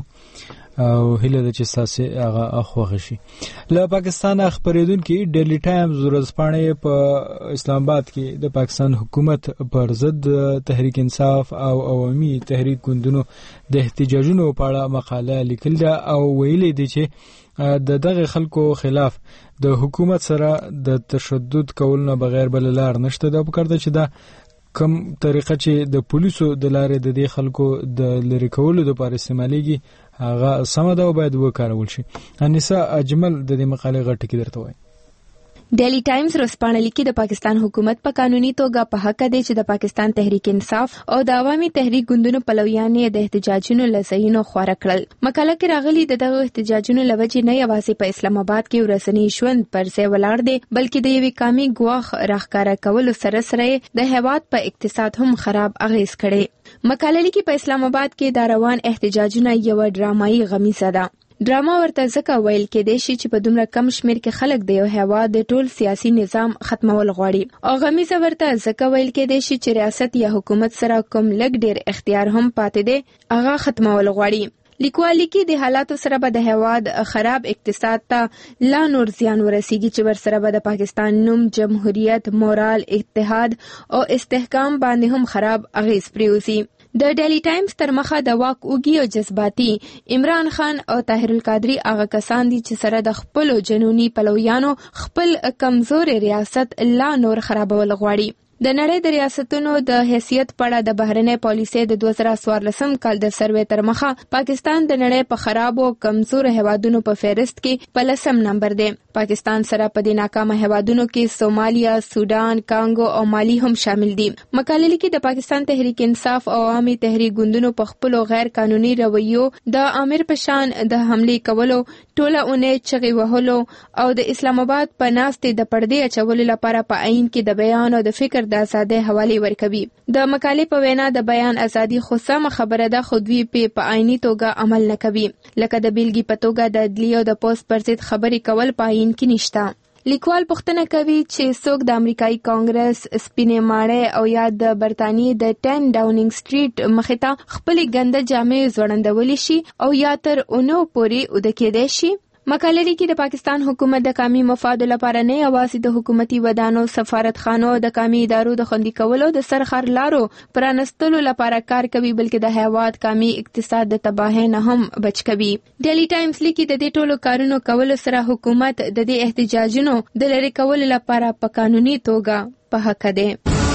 A: او هله د چې تاسو هغه اخوغه شي. له پاکستان خبرېدونکو ډیلی ټایمز ورځپاڼې په اسلام آباد کې د پاکستان حکومت پر ضد تحریک انصاف او عوامي تحریک ګوندونو د احتجاجونو په اړه مقاله لیکل ده او ویلي دي چې د دغه خلکو خلاف د حکومت سره د تشدد کولو بغیر بل لار نشته. دا په کار ده چې دا کوم طریقه چې د پولیسو د لارې د دې خلکو د لری کولو د لپاره استعمالېږي هغه سم ده او باید وکارول شي. انیسا اجمل د دې مقالې غټ کې درته وایي.
T: ډیلی ټایمز ورځپاڼه لیکي د پاکستان حکومت په قانوني توګه په حق دی چې د پاکستان تحریک انصاف او د عوامي تحریک ګوندونو پلویان یې د احتجاجونو لزینو خواره کړل. مقاله کې راغلي د دغه احتجاجونو لوجې نه یوازې په اسلام آباد کې ورسنی ژوند پر ځای ولاړ دی بلکې د یوې قامي ګواښ راښکاره کولو سره سره د هیواد په اقتصاد هم خراب اغیز کړي. مقاله لیکي په اسلام آباد کې دا روان احتجاجونه یو ډرامایي غمیزه ده. ډراما ورته ځکه ویل کېدای شي چې په دومره کم شمیر کې خلک د یو هیواد د ټول سیاسي نظام ختمول غواړي او غمیزه ورته ځکه ویل کېدای شي چې ریاست یا حکومت سره کوم لږ ډیر اختیار هم پاتې دی هغه ختمول غواړي. لیکوال لیکي د حالاتو سره به د هیواد خراب اقتصاد ته لا نور زیان ورسیږي چې ور سره به د پاکستان نوم، جمهوریت، مورال، اتحاد او استحکام باندې هم خراب اغیز پریوزي. د ډیلی ټایمز تر مخه د واک اوږي او جذباتي عمران خان او طاهر القادری هغه کسان دي چې سره د خپلو جنوني پلویانو خپل کمزوري ریاست لا نور خرابول غواړي. د نړۍ د ریاستونو د حیثیت په اړه د بهرنۍ پالیسۍ د دوه زره څوارلسم کال د سروې تر مخه پاکستان د نړۍ په خرابو او کمزورو هیوادونو په فهرست کې په لسم نمبر دی. پاکستان سره په دې ناکامه هیوادونو کې سومالیا، سودان، کانګو او مالی هم شامل دي. مقاله لیکي د پاکستان تحریک انصاف او عوامي تحریک ګوندونو په خپلو غیر قانوني رویو د امیر په شان د حملې کولو، ټوله اونۍ چغې وهلو او د اسلام آباد په ناستې د پردې اچولو لپاره په عین کې د بیان او د فکر د ازادۍ حواله ورکوي. د مقالې په وینا د بیان ازادي خو سم خبره ده خو دوی په عیني توګه عمل نه کوي. لکه د بیلګې په توګه د عدلیې او د پوسټ پر ضد خبرې کول په عین کې نشته. لیکوال پوښتنه کوي چې څوک د امریکایي کانګرس، سپینې ماڼۍ او یا د برتانیې د ټن ډاونینګ سټریټ مخې ته خپلې ګنده جامې ځوړندولی شي او یا تر اونو پورې اوده کېدی شي. مقاله لیکي د پاکستان حکومت د قومي مفادو لپاره نه یوازې د حکومتي ودانو، سفارتخانو، د قومي ادارو د خوندي کولو د سرخر لارو پرانستلو لپاره کار کوي بلکې د هیواد قومي اقتصاد د تباهۍ نه هم بچ کوي. ډیلی ټایمز لیکي د دې ټولو کارونو کولو سره حکومت د دې احتجاجونو د لری کولو لپاره په قانوني توګه په حق دی.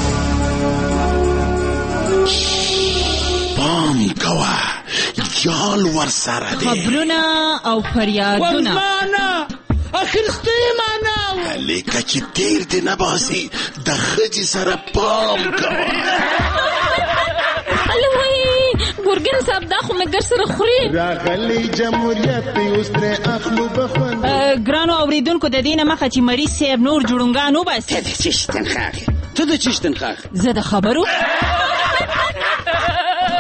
U: پام کوه یال ور سره دی
V: خبرونه او فریادونه
U: ورمانه اخرستی مانا لیکه چې تیر دی نباسی د خجی سره پام کوه.
V: الوی ګورګین صاحب دا خو مګر سره خوري
U: راغلی جمهوریت اوس تر اخلو بخون.
V: ګرانو اوریدونکو د دینه مخه چې مریض صاحب نور جوړونګانو بس
U: ته د چشتن خاخ ته د چشتن خاخ
V: زه د خبرو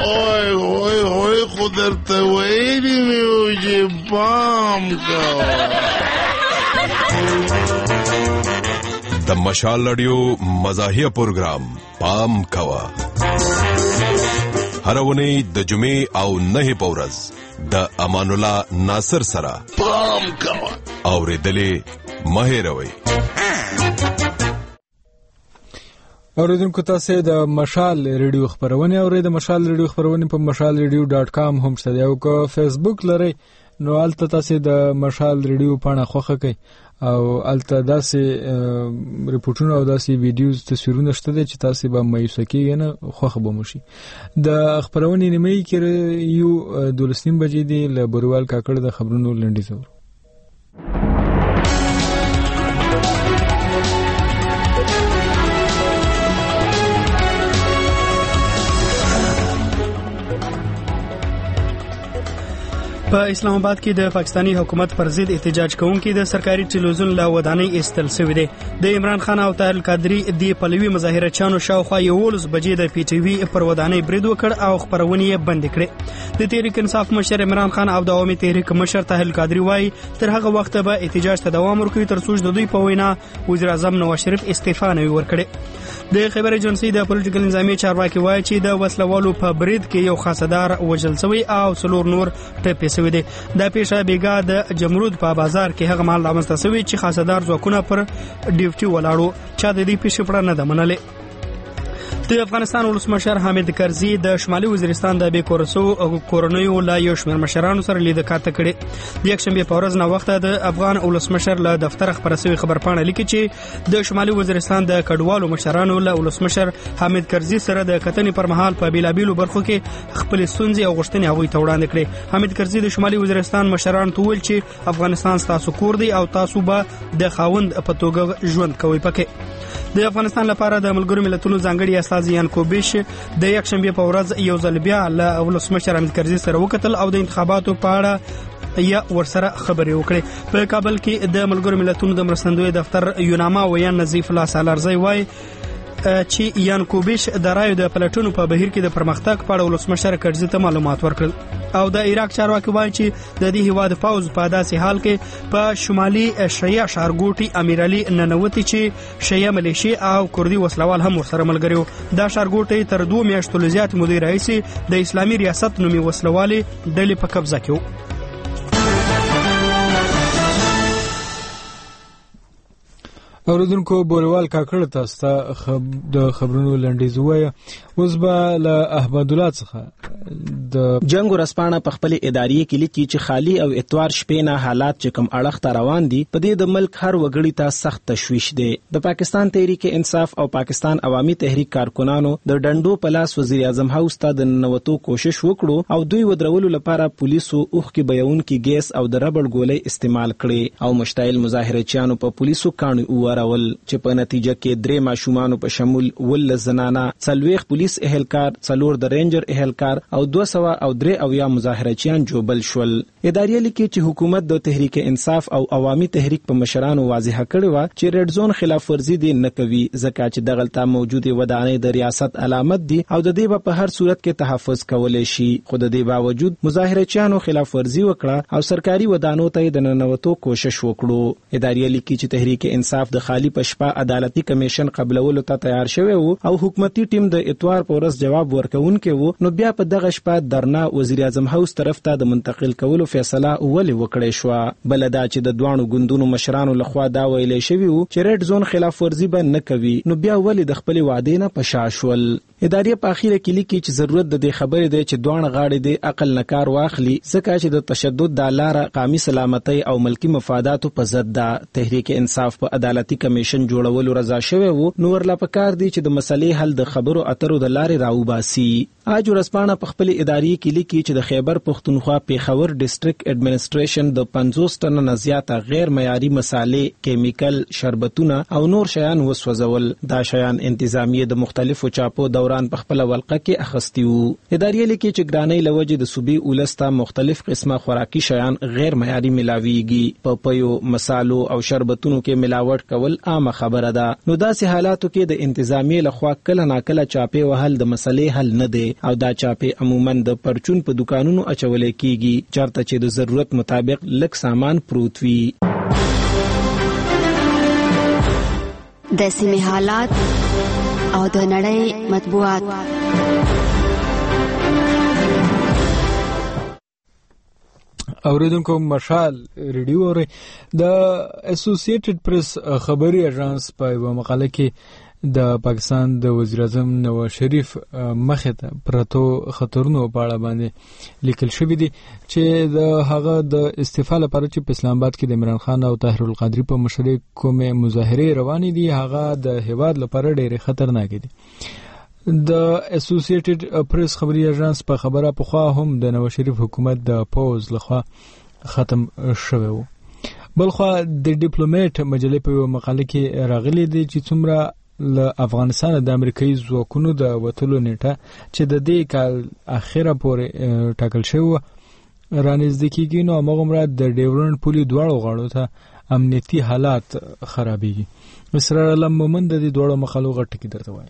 U: اوه اوه اوه خو درته ویلي مې و چې پام کوه.
I: د مشال رادیو مزاحیه پروګرام پام کوه هر ونی د جمعې او نه په ورځ د امان الله ناصر سره
U: پام کوه
I: اورېدلې مه هېروئ.
A: اوریدونکو تاسو د مشال ریډیو خبرونه اورئ. د مشال ریډیو خبرونه په مشال ریډیو ډاټ کام هم شته او که فیسبوک لرئ نو الته تاسو د مشال ریډیو پاڼه خوښه کړئ او الته داسې ریپورتونه او داسې ویډیوز تصویرونه شته چې تاسو به مایوسه کیږئ نه خوښه به مو شي. د خبرونه نیمه کې یو دولسنیم بجې دی له بوروال کاکړ د خبرونو لنډیز اورو.
B: په اسلام آباد کې د پاکستانی حکومت پر ضد احتجاج کوونکي د سرکاري ټلویزیون له ودانۍ ایستل شوی دی. د عمران خان او طاهر القادری د پلوي مظاهره چانو شاوخوا یولس بجې د پی ټی وی پر ودانۍ برید وکړ او خبرونه یې بند کړې. د تحریک انصاف مشر عمران خان او د عوامي تحریک مشر طاهر القادری وايي تر هغه وخت به احتجاج ته دوام ورکوي تر څو د دوی په وینا وزیر اعظم نواز شریف استعفا نه ورکړي. د خبر ایجنسی د پولیټیکل نظامی چارواکي وايي چې د وسلوالو په برید کې یو خاصدار وژل شوی او څلور نور ټپي شوی دي. دا پیښه بیګا د جمرود په بازار کې هغه مال رامنځته شوی چې خاصدار ځواکونه پر ډیوټي ولاړو چا د دې پیښې په اړه نه ده منلې. د افغانستان ولسمشر حامد کرزي د شمالي وزیرستان د بیکورسو کورنیو لا یو شمېر مشرانو سره لیدل کاته کړي. د یکشنبه په ورځ نو وخت د افغان ولسمشر له دفتر خبرسوي خبرپاڼه لیکي چې د شمالي وزیرستان د کډوالو مشرانو له ولسمشر حامد کرزي سره د کتنې پر مهال په بیلابیلو برخو کې خپل ستونزې او غوښتنې هغوی ته وړاندې کړې. حامد کرزي د شمالي وزیرستان مشرانو ته ویل چې افغانستان ستاسو کور دی او تاسو به د خاوند په توګه ژوند کوئ. پکې د افغانستان لپاره د ملګرو ملتونو ځانګړي استازي یان کوبیش د یکشنبه په ورځ یو ځل بیا له ولسمشر حامد کرزي سره وکتل او د انتخاباتو په اړه یا ورسره خبرې وکړې. په کابل کې د ملګرو ملتونو د مرستندوی دفتر یوناما ویان نظیف الله سالارزی وایي چې یان کوبیش د رایو د پلټونو په بهیر کې د پرمختګ په اړه ولسمشر کرزي ته معلومات ورکړل. او د عراق چارواکي وایي چې د دې هیواد پوز په داسې حال کې په شمالي شیعه ښارګوټي امیر علي ننوتي چې شیعه ملیشي او کردي وسلوال هم ورسره ملګري وو. دا ښارګوټي تر دوه میاشتو زیات مودې راهیسې د اسلامي ریاست نومي وسلوالي ډلې په قبضه کې وو.
A: اوریدونکو بوروال کاکړ تاسو ته د خبرونو لنډیز وایي. اوس به له احمد الله څخه د
C: جنگ ورسپانه په خپل ادارې کې لیکي چې خالی او اتوار شپې نه حالات چې کم اړخ ته روان دي په دې د ملک هر وګړي ته سخت تشویش دی. د پاکستان تحریک انصاف او پاکستان عوامي تحریک کارکونانو د ډنډو پلاس وزیر اعظم هاوس ته د نووتو کوشش وکړو او دوی ودرولو لپاره پولیسو اوخ کې بیاون کې ګیس او د ربړ ګولۍ استعمال کړي او مشتعل مظاهرچیانو په پولیسو کانو ورول چې په نتیجه کې درې ماشومان په شمول ول زنانه څلويخ پولیس اهلکار څلور د رینجر اهلکار او دوه سوه او درې اویا مظاهرچیان جوبل شول. ادارې لیکي چې حکومت د تحریک انصاف او عوامي تحریک په مشرانو واضحه کړې و چې ریډ زون خلاف ورزي دي نه کوي ځکه چې دغلطه موجوده ودانۍ د ریاست علامت دي او د دې په هر صورت کې تحفظ کولای شي. خو د دې باوجود مظاهرچیانو خلاف ورزي وکړه او سرکاري ودانو ته د ننوتو کوشش وکړو. ادارې لیکي چې تحریک انصاف د خالی پشپا عدالتي کمیشن قبلولو ته تیار شوی وو او حکومتي ټیم د اتوار په ورځ جواب ورکونکي وو. نو بیا په دغه شپه درنا وزیر اعظم هاوس طرف ته د منتقل کولو فیصله ولې وکړې شو. بلدا چې د دوانو ګوندونو مشرانو لخوا دا ویلې شوی وو چې ریډ زون خلاف ورزي به نه کوي نو بیا ولې د خپل وعده نه پشاشول. ادارې په اخیره کې لیکي چې ضرورت د دې خبرې دی چې دوه غاړې د عقل نکار واخلي ځکه چې د تشدد د لارې قومي سلامتۍ او ملکی مفاداتو په ضد ده. تحریک انصاف په عدالتي کمیشن جوړولو رضا شوی وو نو ورلا پکار دی چې د مسلې حل د خبرو اترو د لارې راوباسي. اج ورسپانه په خپل ادارې کې لیکي چې د خیبر پختونخوا پیښور ډیسټریکټ اډمنسټریشن د پنځوس ټن نه زیاته غیر معیاري مصالې کیمیکل شربتونه او نور شیان وسوځول. دا شیان انتظامیه د مختلفو چاپو دوران په خپل ولقه کې اخستي وو. ادارې لیکي چې ګرانۍ لوجه د صوبې ولستا مختلف قسمه خوراکي شیان غیر معیاري ملاويږي. په پيو مصالو او شربتونو کې ملاوټ کول عامه خبره ده. نو داسې حالاتو کې د انتظامیه لخوا کله ناکله چاپې وهل د مسلې حل نه دی او دا چاپې عموما د پرچون په دکانونو اچول کیږي چرته چې د ضرورت مطابق لږ سامان پروت وي.
D: د سیمې حالات او د نړۍ مطبوعات.
A: اوریدونکو مشال ریډیو اوري د اسوسییټډ پریس خبري اژانس په یو مقاله کې د پاکستان د وزیر اعظم نواز شریف مخه ته پرتو خطرونو په اړه باندې لیکل شوی دی چې د هغه د استعفا لپاره چې په اسلام آباد کې د عمران خان او طاهر القادری په مشرۍ کومه مظاهره روانې دي هغه د هیواد لپاره ډېر خطرناک دي. د اسوسییټډ پریس خبري اژانس په خبره په خوا هم د نواز شریف حکومت د پوز لخوا ختم شوی وو. بلخوا د ډیپلوماټ مجلې په مقاله کې راغلي دي چې څومره له افغانستان د امریکایي ځواکونو د وټلو نیټه چې د دې کال اخره پورې ټاکل شوی رانږدې کیږي نو هغومره د ډیورنډ پولي دواړو غاړو ته امنیتي حالات خرابېږي. اسرار علم مومند د دې دواړو مقالو غټ کې درته وایي.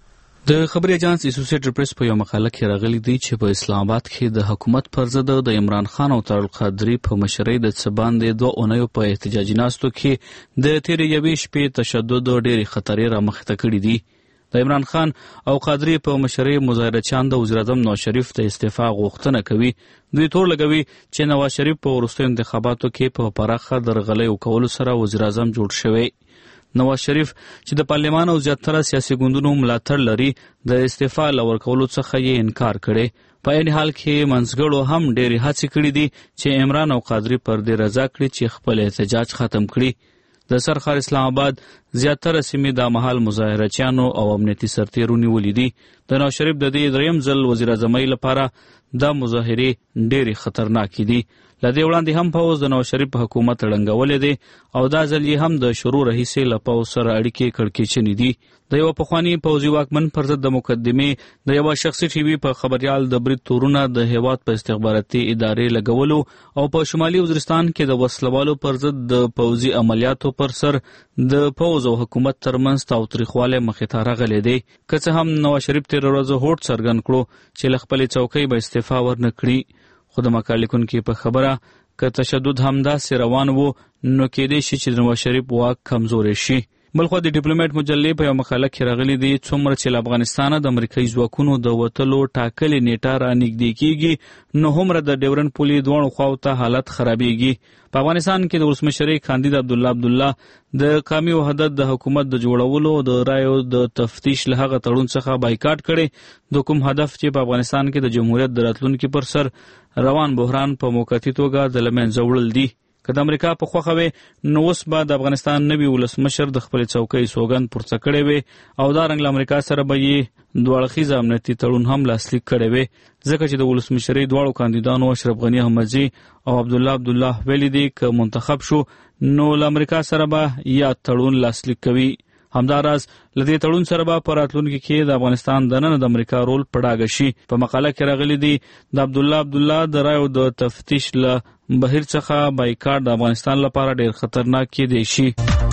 Q: د خبري اژانس اسوسییټډ پریس په یو مقاله کې راغلي دی چې په اسلام آباد کې د حکومت پر ضد د عمران خان او طاهر القادری په مشرۍ د څباندې دوه اونیو په احتجاجي ناستو کې د تیر یوې شپې تشدد ډېری خطرې را مخته کړي دي. د عمران خان او قادری په مشرۍ مظاهرچیان د وزیر اعظم نواز شریف د استعفا غوښتنه کوي. دوی تور لګوي چې نواز شریف په وروستیو انتخاباتو کې په پراخه درغلۍ کولو سره وزیر اعظم جوړ شوی. نواز شریف چې د پارلمان او زیاتره سیاسي ګوندونو ملاتړ لري د استعفا لورکولو څخه یې انکار کړي. په این حال کې منځګړو هم ډېرې هڅې کړې دي چې عمران او قادری پر دې رضا کړي چې خپل احتجاج ختم کړي. د سرخار اسلام آباد زیاتره سیمې د مهال مظاهرچیانو او امنیتي سرتیرو نیولې دي. د نواز شریف د دې دریم ځل وزیر اعظمۍ لپاره دا مظاهرې ډېرې خطرناکې دي. لدې وړاندې هم پوز د نواز شریف په حکومت ړنګولې دي او دا ځل یې هم د شروع راهیسې له پوز سره اړیکې کړکېچنې دي. د یو پخواني پوځي واکمن پر ضد د مقدمې د یو شخصي ټي وي په خبريال د برید تورونه د هیواد په استخباراتي ادارې لګولو او په شمالي وزیرستان کې د وسلوالو پر ضد د پوځي عملیاتو پر سر د پوز او حکومت ترمنځ تاوتریخوالی مخې ته راغلی دی. که څه هم نواز شریف تېره ورځ هوډ څرګند کړو چې له خپلې چوکۍ به استعفا ورنه کړي. خو د مقالې لیکونکي په خبره که تشدد همداسې روان وو نو کېدای شي چې د نواز شریف واک کمزوری شي. بلخوا د ډیپلوماټ مجلې په یو مقاله کې راغلي دي څومره چې له افغانستانه د امریکایي ځواکونو د وتلو ټاکلې نیټه رانږدې کېږي نو هومره د ډیورنډ پولي دواړو خواو ته حالت خرابېږي. په افغانستان کې د ولسمشرۍ کاندید عبدالله عبدالله د قومي وحدت د حکومت د جوړولو د رایو د تفتیش له هغه تړون څخه بایکاټ کړي. د کوم هدف چې په افغانستان کې د جمهوریت د راتلونکي پر سر روان بحران په موقتي توګه د له منځه وړل دي. که د امریکا په خوښه وي نو اوس به د افغانستان نوي ولسمشر د خپلې چوکۍ سوګند پورته کړی وي او دارنګ له امریکا سره به یې دوه اړخیز امنیتي تړون هم لاسلیک کړی وي ځکه چې د ولسمشرۍ دواړو کاندیدانو اشرف غني احمدزي او عبدالله عبدالله ویلي دي که منتخب شو نو له امریکا سره به یا تړون لاسلیک کوي. همداراز له دې تړون سره به په راتلونکي کې د افغانستان دننه د امریکا رول په ډاګه شي. په مقاله کې راغلي دي د عبدالله عبدالله د رایو د تفتیش له بهیر څخه بایکاټ د افغانستان لپاره ډېر خطرناک کېدی شي.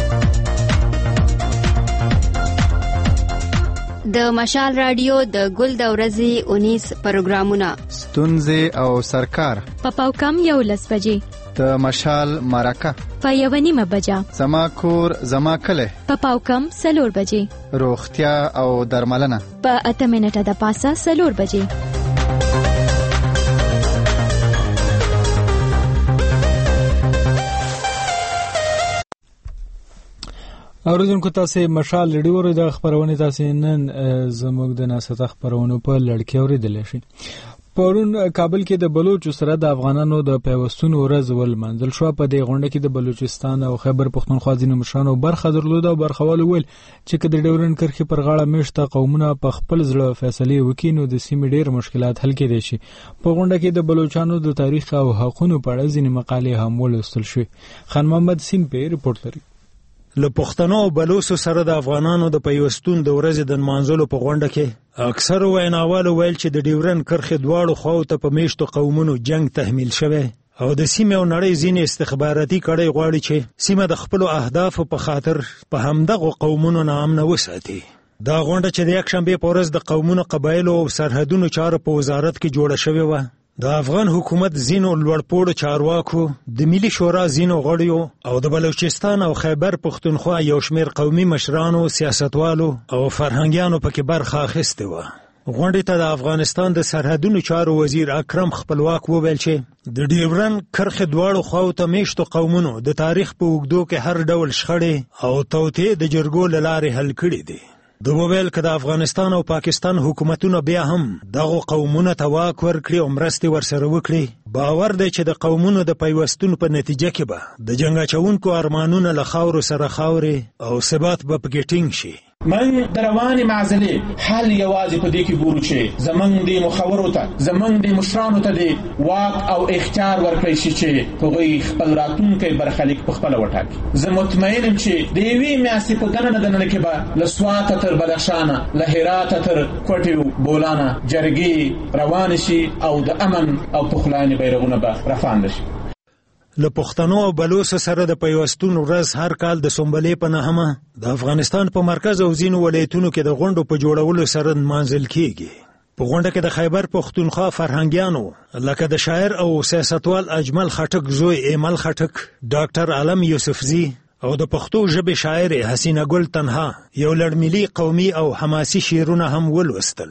D: د مشال رادیو د ګل د ورځې اونیس پروګرامونه
G: ستونزې او سرکار
T: په پاوکم یو لس بجې
G: د مشال مرکه
T: په یو نیمه بجه
G: زما کور زما کلی
T: په پاوکم سلور بجې
G: روغتیا او درملنه
T: په اته منټه د پاسه سلور بجې.
A: اوریدونکو تاسو مشال ریډیو د خبرونه تاسو نن زموږ د ناسته خبرونو په لړکې اوریدل شي. پرون کابل کې د بلوچ سره د افغانانو د پیوستون ورځ ولمنځل شو. په دې غونډه کې د بلوچستان او خیبر پختونخوا ځینو مشرانو برخه درلوده او برخوال ویل چې کله د ډیورنډ کرښې پر غاړه میشته قومونه په خپل ځړه فیصله وکړي نو د سیمې ډېر مشکلات حل کېدای شي. په غونډه کې د بلوچستانو د تاریخ او حقوقو په اړه ځینې مقالې هم ولوستل شوې. خان محمد سین په ریپورت لري.
W: له پښتنو او بلوچو سره د افغانانو د پیوستون د ورځې د نمانځلو په غونډه کې اکثر ویناوالو ویل چې د ډیورنډ کرښې دواړو خواو ته په میشتو قومونو جنگ تحمیل شوی او د سیمې او نړۍ ځینې استخباراتي کړۍ غواړي چې سیمه د خپلو اهدافو په خاطر په همدغو قومونو ناامنه وساتي. دا غونډه چې د یکشنبې په ورځ د قومونو، قبایلو او سرحدونو چارو په وزارت کې جوړه شوې وه، د افغان حکومت ځینو لوړپوړو چارواکو، د ملي شورا ځینو غړیو او د بلوچستان او خیبر پښتونخوا یو شمېر قومي مشرانو، سیاستوالو او فرهنګیانو پکې برخه اخیستې وه. غونډې ته د افغانستان د سرحدونو چارو وزیر اکرم خپلواک وویل چې د ډیورن کرښې دواړو خواو ته میشتو قومونو د تاریخ په اوږدو کې هر ډول شخړې او توطئې د جرګو له لارې حل کړي دي. د وویل که د افغانستان او پاکستان حکومتونه بیا هم دغو قومونو ته واک ورکړي او مرستې ورسره وکړي، باور دی چې د قومونو د پیوستون په نتیجه کې به د جنګ اچونکو ارمانونه له خاورو سره خاورې او ثبات به پکې ټینګ شي.
H: من د روانې معضلې حل یوازې په دې کې ګورو چې زمونږ د مخورو ته، زمونږ د مشرانو ته د واک او اختیار ورکړی شي چې هغوی خپل راتلونکی برخلیک پخپله وټاکي. زه مطمئن یم چې د یوې میاشتې په دننه دننه کې به له سواته تر بدخشانه، له هراته تر کوټې بولانه جرګې روانې شي او د امن او پخلاینې بیرغونه به رافانده شي.
W: له پښتنو او بلوڅو سره د پیوستون ورځ هر کال د سنبلې په نهمه د افغانستان په مرکز او ځینو ولایتونو کې د غونډو په جوړولو سره نمانځل کیږي. په غونډه کې د خیبر پښتونخوا فرهنګیانو لکه د شاعر او سیاستوال اجمل خټک زوی ایمل خټک، ډاکټر عالم یوسفزي او د پښتو ژبې شاعر حسینه ګل تنها یو لړ ملي، قومي او حماسي شعرونه هم ولوستل.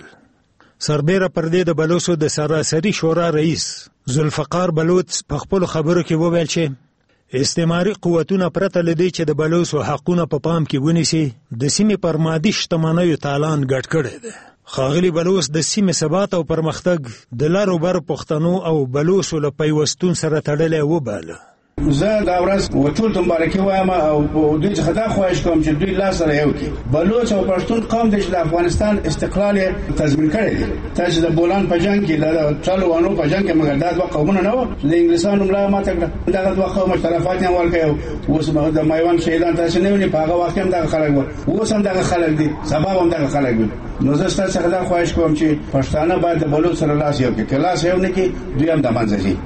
W: سربیره پر دې د بلوڅو د سراسري شورا رئیس ذوالفقار بلوڅ په خپلو خبرو کې وویل چې استعماري قوتونه پرته له دې چې د بلوڅو حقونه په پام کې ونیسي، د سیمې پر مادي شتمنیو تالان ګډ کړی دی. ښاغلي بلوڅ د سیمې ثبات او پرمختګ د لر و بر پښتنو او بلوڅو له پیوستون سره تړلی وباله.
H: زه دا ورځ ټول ته مبارکي وایم او دوی څخه دا خواهش کوم چې دوی لاس سره یو کړي. بلوڅ او پښتون قوم دی چې د افغانستان استقلال تضمین کړی دی. تاسو د بولان په جنګ کې د چالوانو په جنګ کې مګر دا دوه قومونه نه وو، د انګلیسانو ملا ماته کړه. دغه دوه قوم طرفات یې ورکړ. اوس د میوان شهیدان تاسو نه ونی په هغه وخت هم دغه خلک وو، اوس هم دغه خلک دي، سبا هم دغه خلک دي. نو زه ستاسو څخه دا خواهش کوم چې پښتانه باید د بلوڅ سره لاس یو کړي. که لاس یو نه کړي دوی هم د منځه ځي.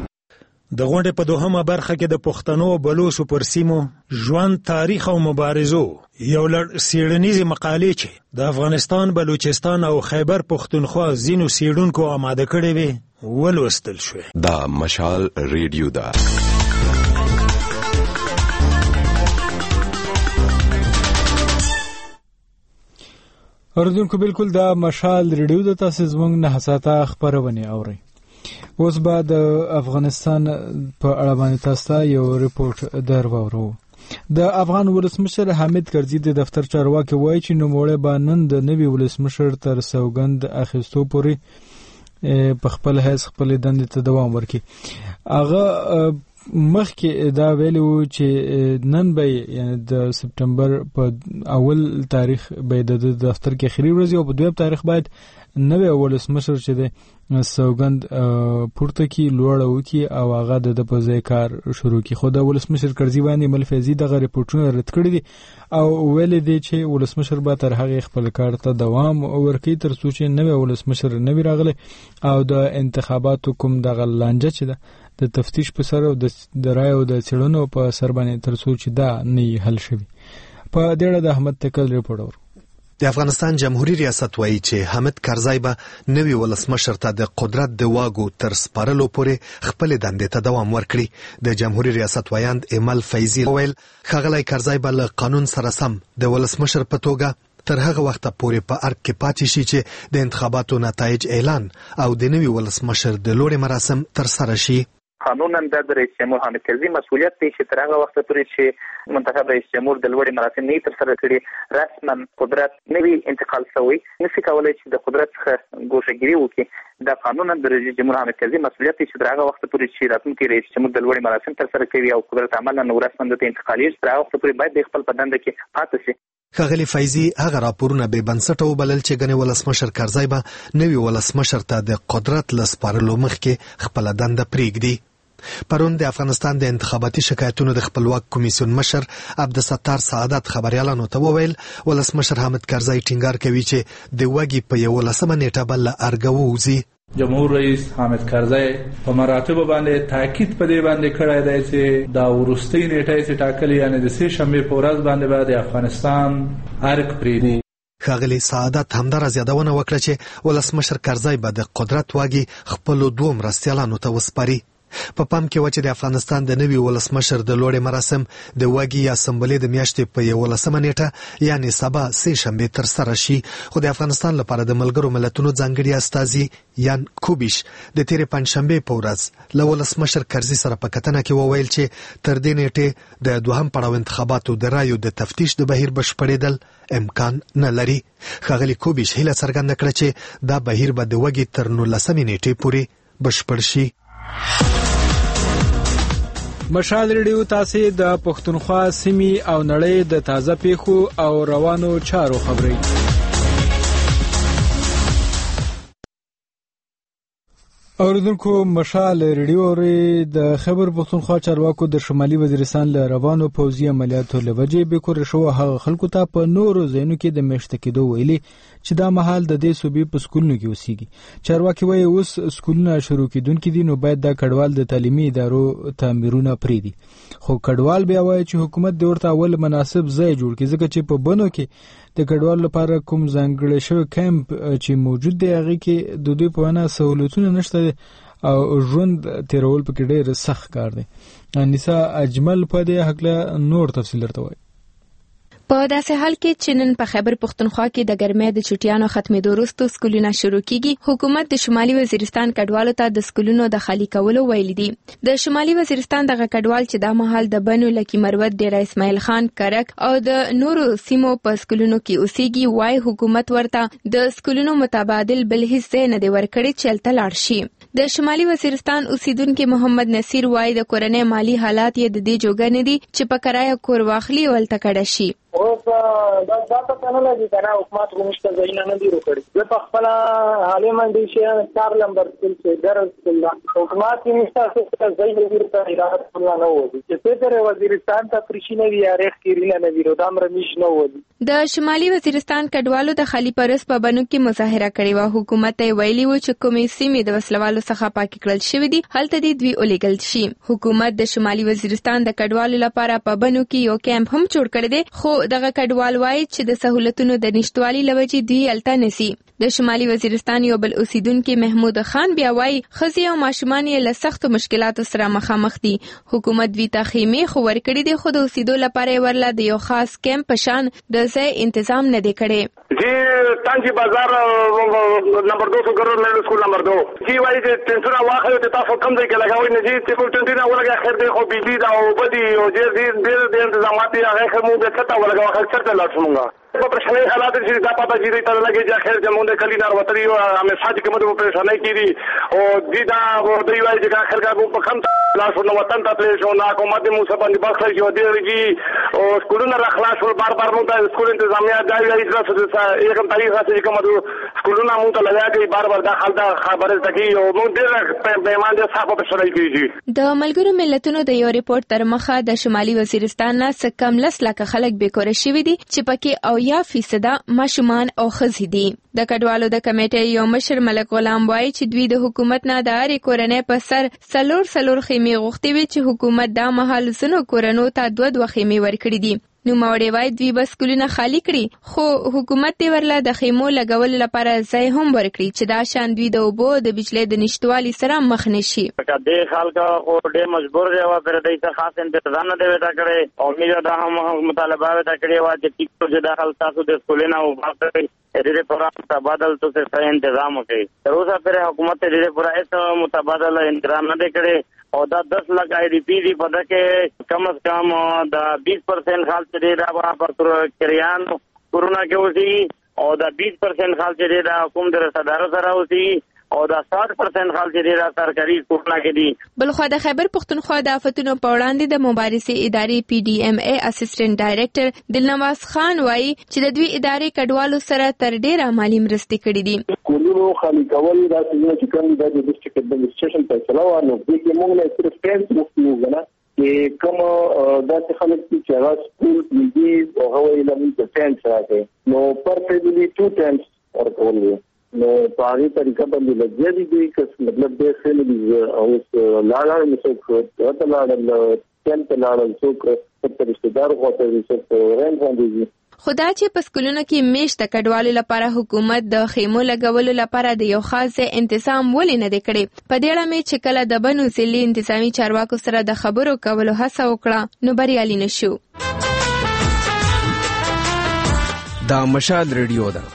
W: د غونډې په دوهمه برخه کې د پښتنو او بلوڅو پر سیمو ژوند، تاریخ او مبارزو یو لړ څېړنیزې مقالې چې د افغانستان، بلوچستان او خیبر پښتونخوا ځینو څېړونکو آماده کړې وې ولوستل شوې.
I: دا مشال ریډیو ده.
A: اوریدونکو بالکل دا مشال ریډیو ده، تاسو زموږ نه حساته خبرونه اورئ. اوس به د افغانستان په اړه باندې تاسو ته یو ریپورت درواورو. د افغان ولسمشر حامد کرزي د دفتر چارواکي وایي چې نوموړی به نن د نوي ولسمشر تر سوګند اخیستو پورې په خپل حیث خپل دندې ته دوام ورکړي. هغه مخکې دا ویلو چې نن به یعنی د سپټمبر په اول تاریخ به د دفتر کې اخري ورځ او په دویم تاریخ باید نوی ولسمشر چې د سوګند پورته کی لوړه وکي او هغه د په ځای کار شروع کی. خو د ولسمشر کرزي باندې ملفظي دغه ریپورتونه رد کړی دي او ویل دي چې ولسمشر به تر هغه خپل کار ته دوام ورکړي تر څو چې نوی ولسمشر نوی راغلی او د انتخاباتو کوم دغه لانجه چې ده د تفتیش په سر او د رای او د څېړنو په سر باندې تر څو چې دا نه حل شوي. په دې اړه د احمد تکل ریپورت ورو.
J: د افغانستان جمهوریت ریاست وایي چې حامد کرزی به نوی ولسمشر ته د قدرت د واګو تر سپارلو پورې خپل دندې ته دوام ورکړي. د جمهوریت ریاست وایند ایمل فیضی ویل ښاغلی کرزی به له قانون سره سم د ولسمشر په توګه تر هغه وخت پورې په ارګ کې پاتې شي چې د انتخاباتو نتایج اعلان او د نوی ولسمشر د لوړې مراسم تر سره شي.
K: قانونا د رئیس جمهور حامد کرزي مسؤلیت دی چې تر هغه وخت پورې چې منتخب رئیس جمهور د لوړې مراسم نه تر سره کړي رسما قدرت نوی انتقال شوی نشي کولای چې د قدرت څخه ګوښهګیري وکړي. دا قانونا د رئیس جمهور حامد کرزي مسؤلیت دی چې تر هغه وخت پورې چې راتلونکي رئیس جمهور د لوړې مراسم تر سره کوي او قدرت عملا نو رسما د انتقالي تر هغه وخت پورې باید د خپل پدند کې پاتې شي.
J: ښاغلي فیضي هغه راپورونه به بنسټه وبلل چې ګنې ولسمشر کرزی به نوی ولسمشر ته د قدرت له سپارلو مخکې خپله دنده پرېږدي. پرون د افغانستان د انتخاباتي شکایتونو د خپلواک کمیسیون مشر عبدالستار سعادت خبريالانو ته وویل ولسمشر حامد کرزی ټینګار کوي چې د وګي په یولسمه نیټه بل ارګه ووځي.
X: جمهور رئیس حامد کرزی په مراتب باندې تاکید په دې باندې کړی دی چې دا ورستۍ نیټه چې ټاکلې یعنی د سه شنبه په ورځ باندې به د افغانستان ارګ پریږدي.
J: ښاغلي سعادت همدارس یادونه وکړه چې ولسمشر کرزی به د قدرت واګي خپلو دوو مرستیالانو ته وسپاري. په پام کې و چې د افغانستان د نوي ولسمشر د لوړې مراسم د واګي یا اسمبلې د میاشتې په یولسمه نیټه یعنې سبا سې شنبې ترسره شي، خو د افغانستان لپاره د ملګرو ملتونو ځانګړي استازي یان کوبیش د تېرې پنجشنبې په ورځ له ولسمشر کرزي سره په کتنه کې وویل چې تر دې نیټې د دوهم پړاو انتخاباتو د رایو د تفتیش د بهیر بشپړېدل امکان نه لري. ښاغلي کوبیش هیله څرګنده کړه چې دا بهیر به د وګي تر نولسمې نیټې پورې بشپړ شي.
A: مشال ریډیو تاسو د پښتونخوا سیمې او نړۍ د تازه پیښو او روانو چارو خبري. اوریدونکو مشال ریډیو ری د خبر پښتونخوا چارواکو د شمالي وزیرستان له روانو پوځي عملیاتو لوجې به کور شو هغه خلکو ته په نورو ځینو کې د مشت کېدو ویلي چې دا مهال د دې صوبې په سکولونو کې اوسېږي. چارواکي وایي اوس سکولونه شروع کېدونکي دي نو باید دا کډوال د تعلیمي ادارو تعمیرونه پریدي، خو کډوال بیا وایي چې حکومت د ورته اول مناسب ځای جوړ کړي ځکه چې په بنو کې د کډوال لپاره کوم ځانګړی شوی کیمپ چې موجود دی هغه کې د دوی په وینا سہولتونه نشته او ژوند تیرول پکې ډېر سخت کار دی. انیسا اجمل په دې حق نور تفصیل درته وایي.
T: په داسې حال کې چې نن په خیبر پښتونخوا کې د ګرمۍ د چټیانو ختمېدو وروسته سکولونه شروع کیږي، حکومت د شمالي وزیرستان کډوالو ته د سکولونو د خالي کولو ویلي دي. د شمالي وزیرستان دغه کډوال چې د مهال د بنو لکی مروت ډیره اسماعیل خان کرک او د نورو سیمو په سکولونو کې اوسېږي، وای حکومت ورته د سکولونو متبادل بل هیڅ ځای نه دی ورکړی چې هلته لاړ شي. د شمالي وزیرستان اوسیدونکو محمد نصیر وای د کورنۍ مالی حالات یې د دې جوګه نه دي چې په کرایه کور واخلي او هلته کډه شي.
F: اوس دا دا په نه لګي کنه حکومت کومشته ځایونه نه دی وکړي. زه په خپل حالي منډي چې چار نمبر سکول کې درس حکومت کومشته څه ځای نه ورته اراده کوله نه وځي چې په وزیرستان ته پرشینه وی اړخ کېرینه نه ویرو د امر میش نه وځي.
T: د شمالي وزیرستان کډوالو د خالي پرس په بنو کې مظاهره کړې و. حکومت یې ویلي و چې کومې سیمې د وسلوالو څخه پاک کړل شوې دي هلته دې دوی الیګل شي. حکومت د شمالي وزیرستان د کډوالو لپاره په بنو کې یو کیمپ هم جوړ کړی دی، خو دغه کډوال وایي چې د سہولتونو د نشټوالي لوجې دوی هلته نسی. د شمالي وزیرستان یو بل اوسیدونکو محمود خان بیا وایي ښځې او ماشومان یې له سختو مشکلاتو سره مخامخ دي. حکومت دوی ته خیمې خو ورکړي دي خو د اوسېدو لپاره یې ورله د یو خاص کیمپ په شان د ځای تنظیم نه دی کړی.
L: جی ټانګي بازار نمبر دو سو ګرو میډل سکول نمبر دو جی وایي چې ټینټونه واخلو ته تاسو کم ځای کې لګوي نه جی چې ټینټونه ولګا خیر دی خو بيجي دا او بدی او جې دې ډېر ډېر تنظیمات یې هغه خمو به څه ولګا واخل چرته لاړ په پرشنې حالات چې دا پتا چې ته لګي چې خیر زمونږ کلی نار وتري او همې ساج کې مده په پرشنې کې دي او دې دا دوی وایي چې اخر کا په کم لاس نو وطن ته شو نا کومه دې مو سبا دې بخښ شو دې رږي او سکولونه راخلاص ول بار بار مو ته سکول انتظامیه دا وایي چې څه یو تاریخ راځي کومه سکولونه مو ته لګاږي بار بار دا خلدا خبره تکي او مو دې پیمان دې صاحب په شړای کیږي.
T: د ملګرو ملتونو د یو ریپورت تر مخه د شمالي وزیرستان نه څه کم لس لکه خلک بیکاره شوي دي چې پکې او یا فیصده ماشومان او ښځې دي. د کډوالو د کمیټې یو مشر ملک غلام وایي چې دوی د حکومت نه د هرې کورنۍ په سر څلور څلور خیمې غوښتې وي چې حکومت دا مهال ځینو کورنو ته دوه دوه خیمې ورکړي دي. نوموړی وایي دوی به سکولونه خالي کړي خو حکومت یې ورله د خیمو لګولو لپاره ځای هم ورکړي چې دا شان دوی د اوبو د بجلۍ د نشتوالي سره مخ نه شي.
M: دې خلک خو ډېر مجبور دی او پر دې څه خاص انتظام نه دی وتا کړی او میجا دا هم مطالبه وتا کړی و چې ټیکټو چې داخل تاسو د سکولونه او باندې دې پورا متبادل تو سے انتظام وکړي. تر اوسه پر حکومت دې پورا هیڅ متبادل انتظام نه کړی او دا دس لاکھ آئی ڈی پی دی پتہ کہ کم از کم دا بیس پرسینٹ خال چلے رہا وہاں پر کریان کورونا کے اسی اور دا بیس پرسینٹ خال چلے رہا حکومت رسدارو سره اسی او دا ساٹھ پرسینٹ خال چلے رہا سرکاری کورونا کے دی.
T: بلخوا د خیبر پختونخوا د آفتونو په وړاندې د مبارزې ادارې پی ډي ایم ای اسسټنټ ډایریکټر دلنواز خان وایي چې د دوی ادارې کډوالو سره تر ډیره مالی مرستې کړې دي.
P: کولونو خالي کول دا چې کوم د ډیسټریکټ اډمنسټریشن په چلاوه نو کې موږ نه صرف پینس مفتو غنا چې کوم د خلک چې هغه سکول دی او هغه علمي د پینس راځي نو پر فیملی ټو ټايمز ورکول نو په هغه طریقه باندې لګیا دي چې مطلب د فیملی او لاړه مسوک ته لاړه کله لاړه څوک په رشتہ دار غوته چې رنګ باندې
T: خو دا چې په سکولونو کې میشته کډوالو لپاره حکومت د خیمو لګولو لپاره د یو خاص انتظام ولې نه دی کړی. په دې اړه مې چې کله د بنو ضلعي انتظامي چارواکو سره د خبرو کولو هڅه وکړه نو بریالي نشو.
E: دا مشال ریډیو ده.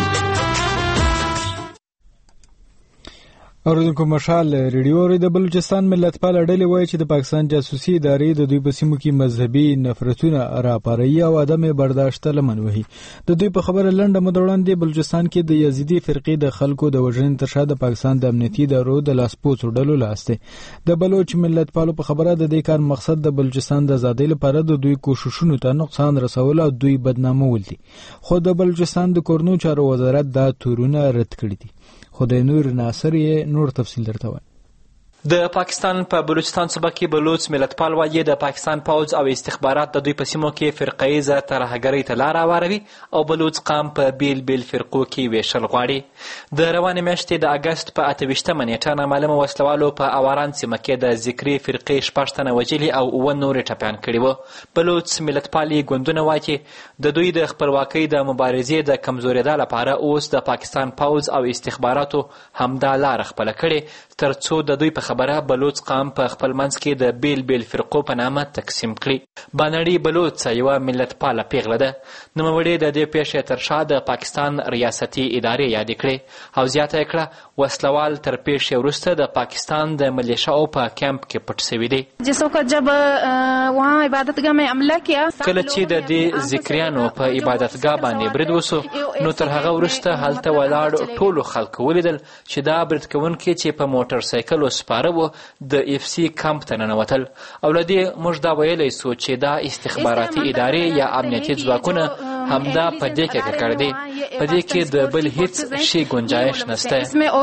A: اوریدونکو مشال ریډیو د بلوچستان ملتپال ډلې وایي چې د پاکستان جاسوسي ادارې د دوی په سیمو کې مذهبي نفرتونه راپاروي او عدم برداشت لمن وهي. د دوی په خبره لنډه موده وړاندې بلوچستان کې د یزیدي فرقې د خلکو د وژنې تر شا د پاکستان د امنیتي ادارو د لاسپوڅو ډلو لاس دی. د بلوچ ملتپالو په خبره د دې کار مقصد د بلوچستان د ازادۍ لپاره د دوی کوششونو ته نقصان رسول او دوی بدنامول دي. خو د بلوچستان د کورنو چارو وزارت دا تورونه رد کړي دي. خدای نور ناصر یې نور تفصیل درته وایي.
N: د پاکستان په پا بلوچستان صوبه کې بلوچ ملتپال وایي د پاکستان پوځ او استخبارات د دوی په سیمو کې فرقه‌ایزه ترهګرۍ ته لار هواروي او بلوچ قام په بیل بیل فرقو کې ویشل غواړي. د روانې میاشتې د اګست په اته ویشتمه نیټه نامعلومه وسلوالو په اواران سیمه کې د ذکري فرقې شپږ تنه وژلي او اووه نورې ټپیان کړي وو. بلوچ ملتپالي ګوندونه وایي د دوی د خپلواکۍ د مبارزې د کمزورېدا لپاره اوس د پاکستان پوځ او استخباراتو همدا لار خپله کړې تر څو د دوی په خبره بلوچ قام په خپل منځ کې د بیل بیل فرقو په نامه تقسیم کړي. بانړي بلوچ یوه ملتپاله پیغله ده. نوموړې د دې پیښې تر شا د پاکستان ریاستي ادارې یادې کړې او زیاته یې کړه وسلوال تر پیښې وروسته د پاکستان د ملیشاو په کیمپ کې پټ سوي دي. کله چې د دې ذکریانو په عبادتګاه باندې برید وسو نو تر هغه وروسته هلته ولاړ ټولو خلکو ولیدل چې دا برید کوونکي چې په موټر سایکل سپاره وو د اف سی کمپ ته ننوتل او له دې موږ دا ویلی سو چې دا استخباراتي ادارې یا امنیتي ځواکونه همدا په دې کې کړی دی. په دې کې د بل هیڅ شي گنجایش نشته.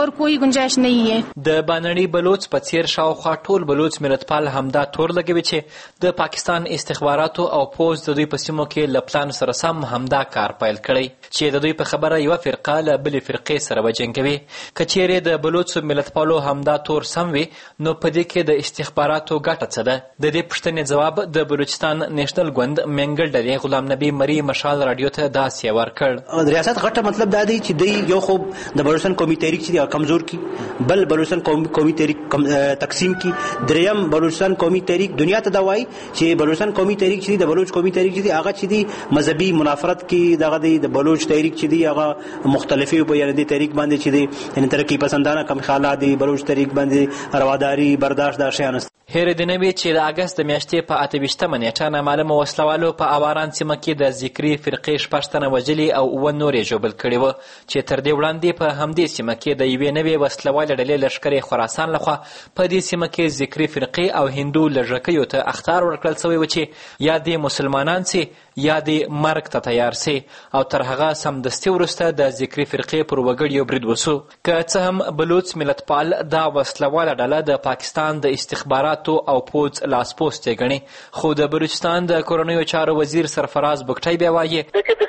N: د بانړي بلوچ په څیر شاوخوا ټول بلوچ ملتپال همدا تور لګوي چې د پاکستان استخباراتو او پوځ د دوی په سیمو کې له پلان سره سم همدا کار پیل کړی چې د دوی په خبره یوه فرقه له بلې فرقې سره وجنګوي. که چیرې د بلوچو ملتپالو همدا تور سم وي نو په دې کې د استخباراتو ګټه څه ده؟ د دې پوښتنې ځواب د بلوچستان نیشنل ګوند منګل ډلې غلام نبي مري مشال راډیو ته داسې ورکړ.
O: د ریاست غټه مطلب دا دی چې دوی یو خو د بلوچستان قومي تحریک چې کمزور کی، بل بلوچستان قومي تحریک تقسیم کی، دریم بلوچستان قومي تحریک دنیا ته دا وایي چې بلوچستان قومي تحریک چې د بلوچ قومي تحریک چې هغه چې دی مذهبي منافرت کې دغه دی، د بلوچ تحریک چې دی هغه مختلفي په یعنی د تحریک باندې چې دی یعنی ترقی پسندانه کم خیالات دی، بلوچ تحریک باندې رواداری برداشت دا شیان است.
N: هیر د نوي چې د اګست د میاشتې په اته ویشتمه نیټه نامعلومه وسلوالو په اواران سیمه کې د ذکري فرقې شپږ تنه وژلي او اووه نورې ژوبل کړي وو چې تر دې وړاندې په همدې سیمه کې د یوې نوې وسلوالې ډلې لښکرې خراسان لخوا په دې سیمه کې ذکري فرقې او هندو لږکیو ته اخطار ورکړل سوی و چې یا دې مسلمانان سي یا دې مرګ ته تیار سي او تر هغه سمدستي وروسته د ذکري فرقې پر وګړیو برید وسو. که څه هم بلوچ ملتپال دا وسلواله ډله د پاکستان د استخباراتو او پوځ لاسپوڅ یې ګڼي، خو د بلوچستان د کورنیو چارو وزیر سرفراز بګټی بیا وایي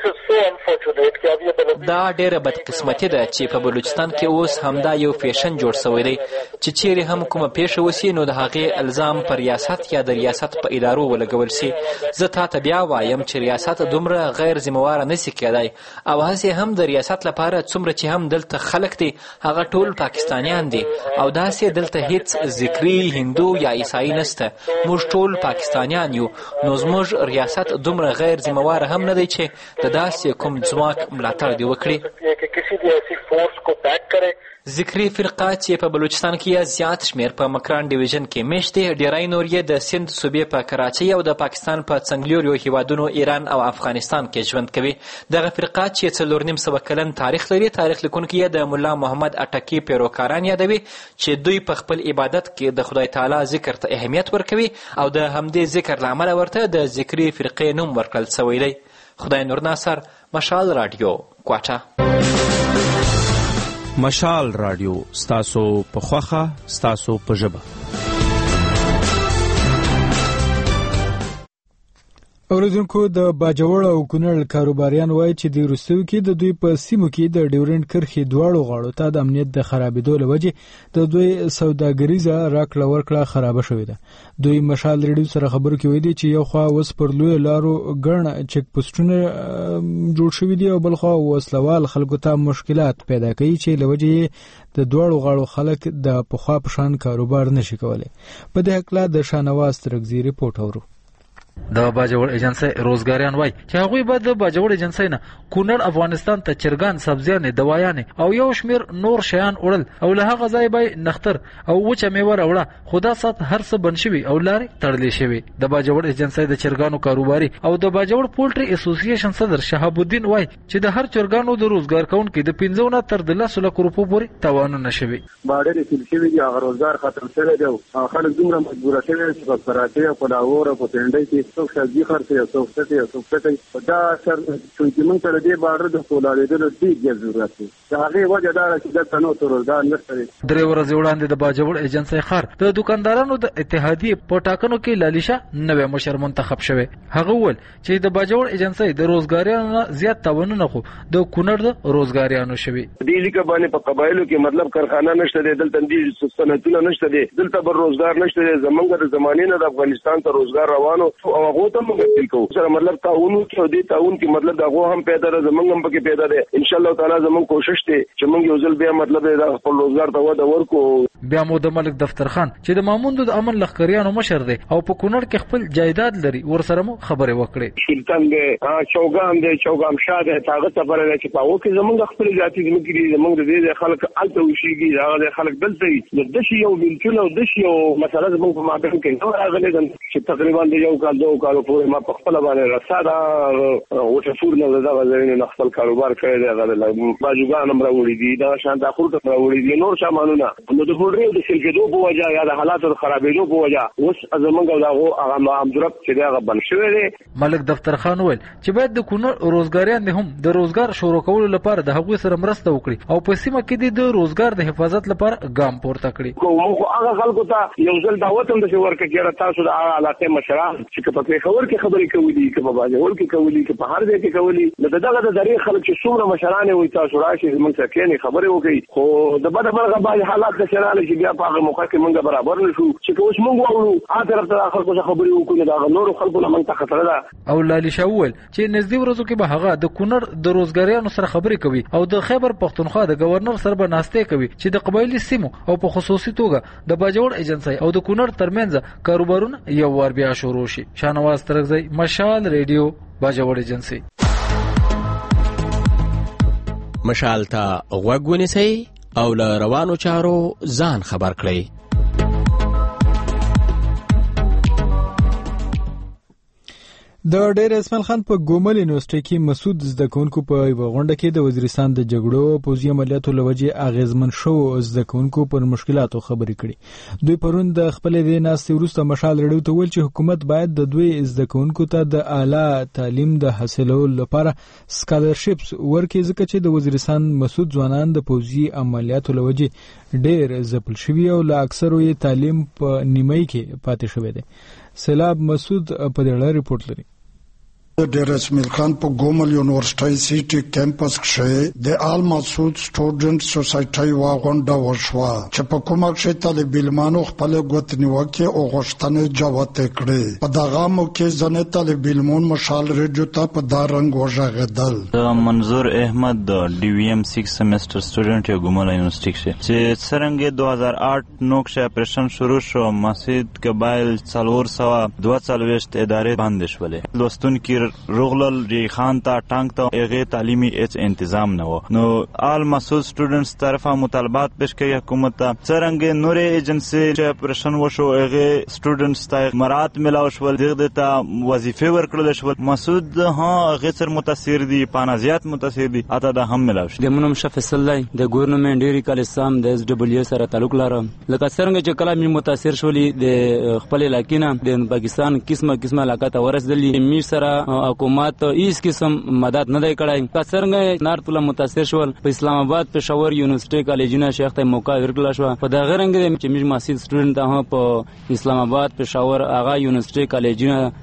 N: دا ډیره بدقسمتي ده چې په بلوچستان کې اوس همدا یو فیشن جوړ شوی دی چې چیرې هم کومه پیښه وسي نو د هغې الزام پر ریاست یا د ریاست په ادارو ولګول سي. زه تا ته بیا وایم چې ریاست دومره غیر ذمهواره نسي کېدای او هسې هم د ریاست لپاره څومره چې هم دلته خلک دي هغه ټول پاکستانیان دي او داسې دلته هیڅ ذکري هندو یا عیسائی نسته، موږ ټول پاکستانیان یو. نو زموږ ریاست دومره غیر ذمهواره هم نه دی چې د داسې کوم ځواک ملاتړ دې وکړي. ذکري فرقه چې په بلوچستان کې زیات شمیر په مکران ډیویژن کې میشت دی، ډیری نور یې د سند صوبې په کراچۍ او د پاکستان په څنګلوريو هیوادونو ایران او افغانستان کې ژوند کوي. دغه فرقه چې څلور نیم سوه کلن تاریخ لري، تاریخ لیکونکي یې د ملا محمد اټکي پیروکاران یادوي چې دوی په خپل عبادت کې د خدای تعالی ذکر ته اهمیت ورکوي او د همدې ذکر له امله ورته د ذکري فرقې نوم ورکړل شوی دی. خدای نور ناصر، مشال راډیو، کوټه.
R: مشال راډیو، ستاسو په خوښه، ستاسو په ژبه.
A: اوریدونکو د باجوړ او کونړ کاروباریان وایي چې د روسیو کې د دوی په سیمو کې د ډیورنډ کرښې دواړو غاړو ته د امنیت د خرابېدو له وجې د دوی سوداګریزه راکړه ورکړه خرابه شوې ده. دوی مشال ریډیو سره خبرو کې وایي چې یو خوا اوس پر لوی لارو ګڼ چک پوسټونه جوړ شوي دي او بل خوا وسلوال خلکو ته مشکلات پیدا کوي چې له وجې د دواړو غاړو خلک د پخوا په شان کاروبار نشي کولی. په دې هکله د شانواز ترکزي رپورټ اورو.
B: د باجوړ ایجنسی روزګاریان وای چې هغه به د باجوړ ایجنسی نه کونړ افغانستان ته چرګان سبزیان دوايانې او یو شمیر نور شیان وړل او له هغه ځای به نختر او وچه میوه راوړه خدا سات هر څه بنشوي او لاري تړلې شوی. د باجوړ ایجنسی د چرګانو کاروباري او د باجوړ پولټري اسوسییشن صدر شهاب الدین وای چې د هر چرګانو د روزګار کونکو د پنځه نه تر د لس لک روپو پورې توانونه شوی.
S: باندې چې شوی دی هغه روزګار ختم شوی دی او خلک دومره مجبور شوی چې په پراته او په لاور او په تندې کې څو شي خرڅه او څو څه او څو څه دا سر چې موږ ته دې بارډر د کولارېدل ډېر ضرورت دی. دا هغه وجه دا چې د تنو تر روزګار نشته.
B: درې ورځې وړاندې د باجوړ ایجنسی خار د دکاندارانو د اتحادیې په ټاکنو کې لالیشه نوې مشر منتخب شوه. هغه ول چې د باجوړ ایجنسی د روزګاریانو زیات توانونه خو د کونړ د روزګاریانو شوي.
S: دې ځکه باندې په قبایلو کې مطلب کارخانه نشته دی، دلته دې صنعتونه نشته دي، دلته بر روزګار نشته دی. زمونږ د زمانې نه د افغانستان ته روزګار روانو او هغه ته موږ کو سره مطلب تعاون کې دې تعاون کې مطلب دا هغه هم پیدا ده، زمونږ هم پکې پیدا ده. ان شاء الله تعالی زمونږ کوشش دی چې موږ یو ځل بیا مطلب دا خپل روزګار ته وده ورکو.
B: بیا مو د ملک دفتر خان چې د ماموند د امن لخکریانو مشر دی او په کونړ کې خپل جایداد لري ورسره مو خبرې وکړې.
S: سلطان دی، چوغان دی، چوغام شاه دی، هغه خبره ده چې په وکه زمونږ خپل ذاتي زموږ دي، زمونږ د خلک الته وشيږي، هغه خلک دلته د دشي یو بلچونه او دشي یو مسله زموږ په مابین کې نو راغلي چې تقریبا د یو کال دوه کال پورې ما په خپل باندې رساده او ټفور نه دا غوښنه نه خپل کاروبار کړی دی. هغه باجوګان هم راوړي دي، دا شان د خپل راوړي دي، نور سامانونه نو د پورې د سلګدو په وجه یا د حالاتو خرابېدو په وجه اوس زمونږ دغه هغه عمدرب چې دا بن شوی دی.
B: ملک دفتر خان ویل چې باید د کونړ روزګاریان هم د روزګار شروع کولو لپاره د هغوی سره مرسته وکړي او په سیمه کې د روزګار د حفاظت لپاره ګام پورته کړي.
S: کومه هغه خلکو ته یو ځل دعوت هم د ورکه کېره تاسو د علاقې مشران چې په خبر کې خبرې کوي دي چې په باجوړ کې کوي چې په هر ځای کې کوي نو دغه د ذریعہ خلک چې څومره مشران وي تاسو راشي موږ څه کې خبرې وکړي. خو د بده برغه باندې حالات د شراله چې بیا په هغه موقع کې موږ برابر نشو چې اوس موږ وایو هغه طرف ته خلکو څخه خبرې وکړو دا نور خلکو له موږ ته خطر ده.
B: او لالی شاول چې نږدې ورځو کې به هغه د کونړ د روزګاریانو سره خبرې کوي او د خیبر پښتونخوا د گورنر سره به ناشته کوي چې د قبایلی سیمو او په خصوصي توګه د باجوړ ایجنسی او د کونړ ترمنځ کاروبارونه یو ور بیا شروع شي. شانواز ترکزی، مشال ریډیو، باجوړ ایجنسی.
U: مشال ته غوږ ونیسئ او له روانو چارو ځان خبر کړئ.
A: د ډیر اسماعیل خان په ګومل یونیورسيټي کې مسعود زده کوونکو په یو غونډه کې د وزیرستان د جګړو پوځي عملیاتو لوجې اغیزمن شو زده کوونکو پر مشکلاتو خبرې کړي. دوی پرون د خپل د ناستې وروسته مشال ریډیو ته ویل چې حکومت باید د دوی زده کوونکو ته د اعلی تعلیم د حاصلولو لپاره سکالرشپس ورکړي ځکه چې د وزیرستان مسعود ځوانان د پوځي عملیاتو لوجې ډیر ځپل شوي او لا اکثرو یې تعلیم په نیمای کې پاتې شوی دی. سیلاب مسعود په دې اړه رپورټ لري.
V: ډیر اسماعیل خان په ګومل یونیورسيټي سیټي کیمپس کې د آل مسعود سټوډنټ سوسایټي واغونډه وشوه چې په کومه کې طالب علمانو خپل غوښتنې او غوښتنې جواب کړي. په دغه مو کې ځنه طالب علمون مشال ریډیو ته په دارنګ وژغدل.
Y: منظور احمد د ډي وی ایم سکس سیمستر سټوډنټ یو ګومل یونیورسيټي کې چې څنګه دوه هزار آठ نو کې اپریشن شروع شو. مسجد قبایل څلور سوه دوه څلوېښت ادارې بند شولې. لوستون کې روغلل ری خان ته ټانک ته هغه تعلیمي هیڅ تنظیم نه و. نو آل مسعود سټوډنټس طرفه مطالبات پیش کړي حکومت ته څنګه نورې ایجنسی چې اپریشن وشو هغه سټوډنټس ته مراد ملاو شول، دغه ته وظیفه ورکړل شول. مسعود ها هغه سر متاثر دي، پانازيات متاثر دي، اته د هم ملاو شو.
Z: د منم شفیع الله د ګورنمنت ډیری کالسام د اس ډبلیو سره تعلق لرم. لکه څنګه چې کله می متاثر شولې د خپل علاقې نه د پاکستان قسمه قسمه علاقه ته ورسېدلې. می سره حکومت هیڅ قسم مدد نه دی کړی. څنګه نارت الله متاثر شول په اسلام آباد پېښور یونیورسيټي کالجونه شیخ ته موقع ورکړل شو. په دغه رنګ چې موږ مسعود سټوډنټ ته په اسلام آباد پېښور هغه یونیورسيټي کالجونه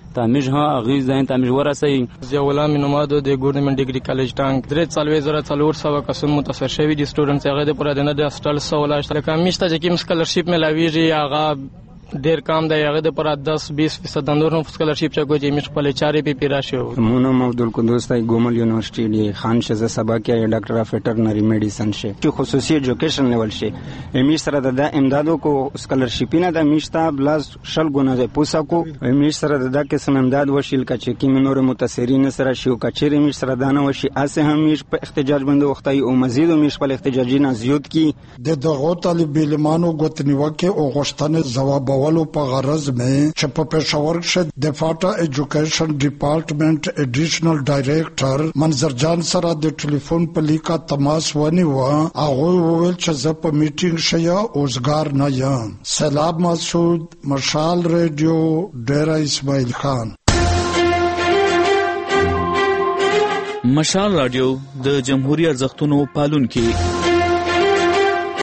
Z: تامیج ها اغه ځین تامیج ورسي.
C: ضیاء الله مینومادو د ګورنمنت ډیګري کالج ټانک درې څلوي زره څلور سو کسان متاثر شوی دي سټوډنټس هغه د پرادنه د هاسټل سوال اشتراک میشته چې کوم سکالرشپ ملاویږي هغه ډیر کم دی هغه د پر دس بیس فیصد نور هم سکالرشپ چا کوجی مش خپل چارې په پیرا شو.
D: مونږ عبدالقدوس تای ګومل یونیورسيټي دی خان شزه سبا کې ډاکټر اف ویټرنری میډیسن شي چې خصوصي ایجوکیشن لیول شي امیش سره د امدادو کو سکالرشپ نه د میشتا بلاس شل ګونه د پوسا کو امیش سره د قسم امداد وشیل کچې کې منور متاثرین سره شو کچې امیش سره دانه وشي اسه همیش په احتجاج باندې وختای او مزید امیش په احتجاجي نه زیات کی
V: د دغه طالب علمانو غوتنیوکه او غشتنه جواب ولو په غرض में چې په پېښور کې د فاټا ایجوکیشن ډپارټمنټ ایډیشنل ډایریکټر منظر جان سره د ټلیفون په لیکه تماس ونیو هغه وویل چې زه په میټینګ شیا اوسګار نه یم. سلام مسعود مشال ریډیو ډیره اسماعیل خان.
R: مشال رادیو د جمهوریت ارزښتونو پالونکي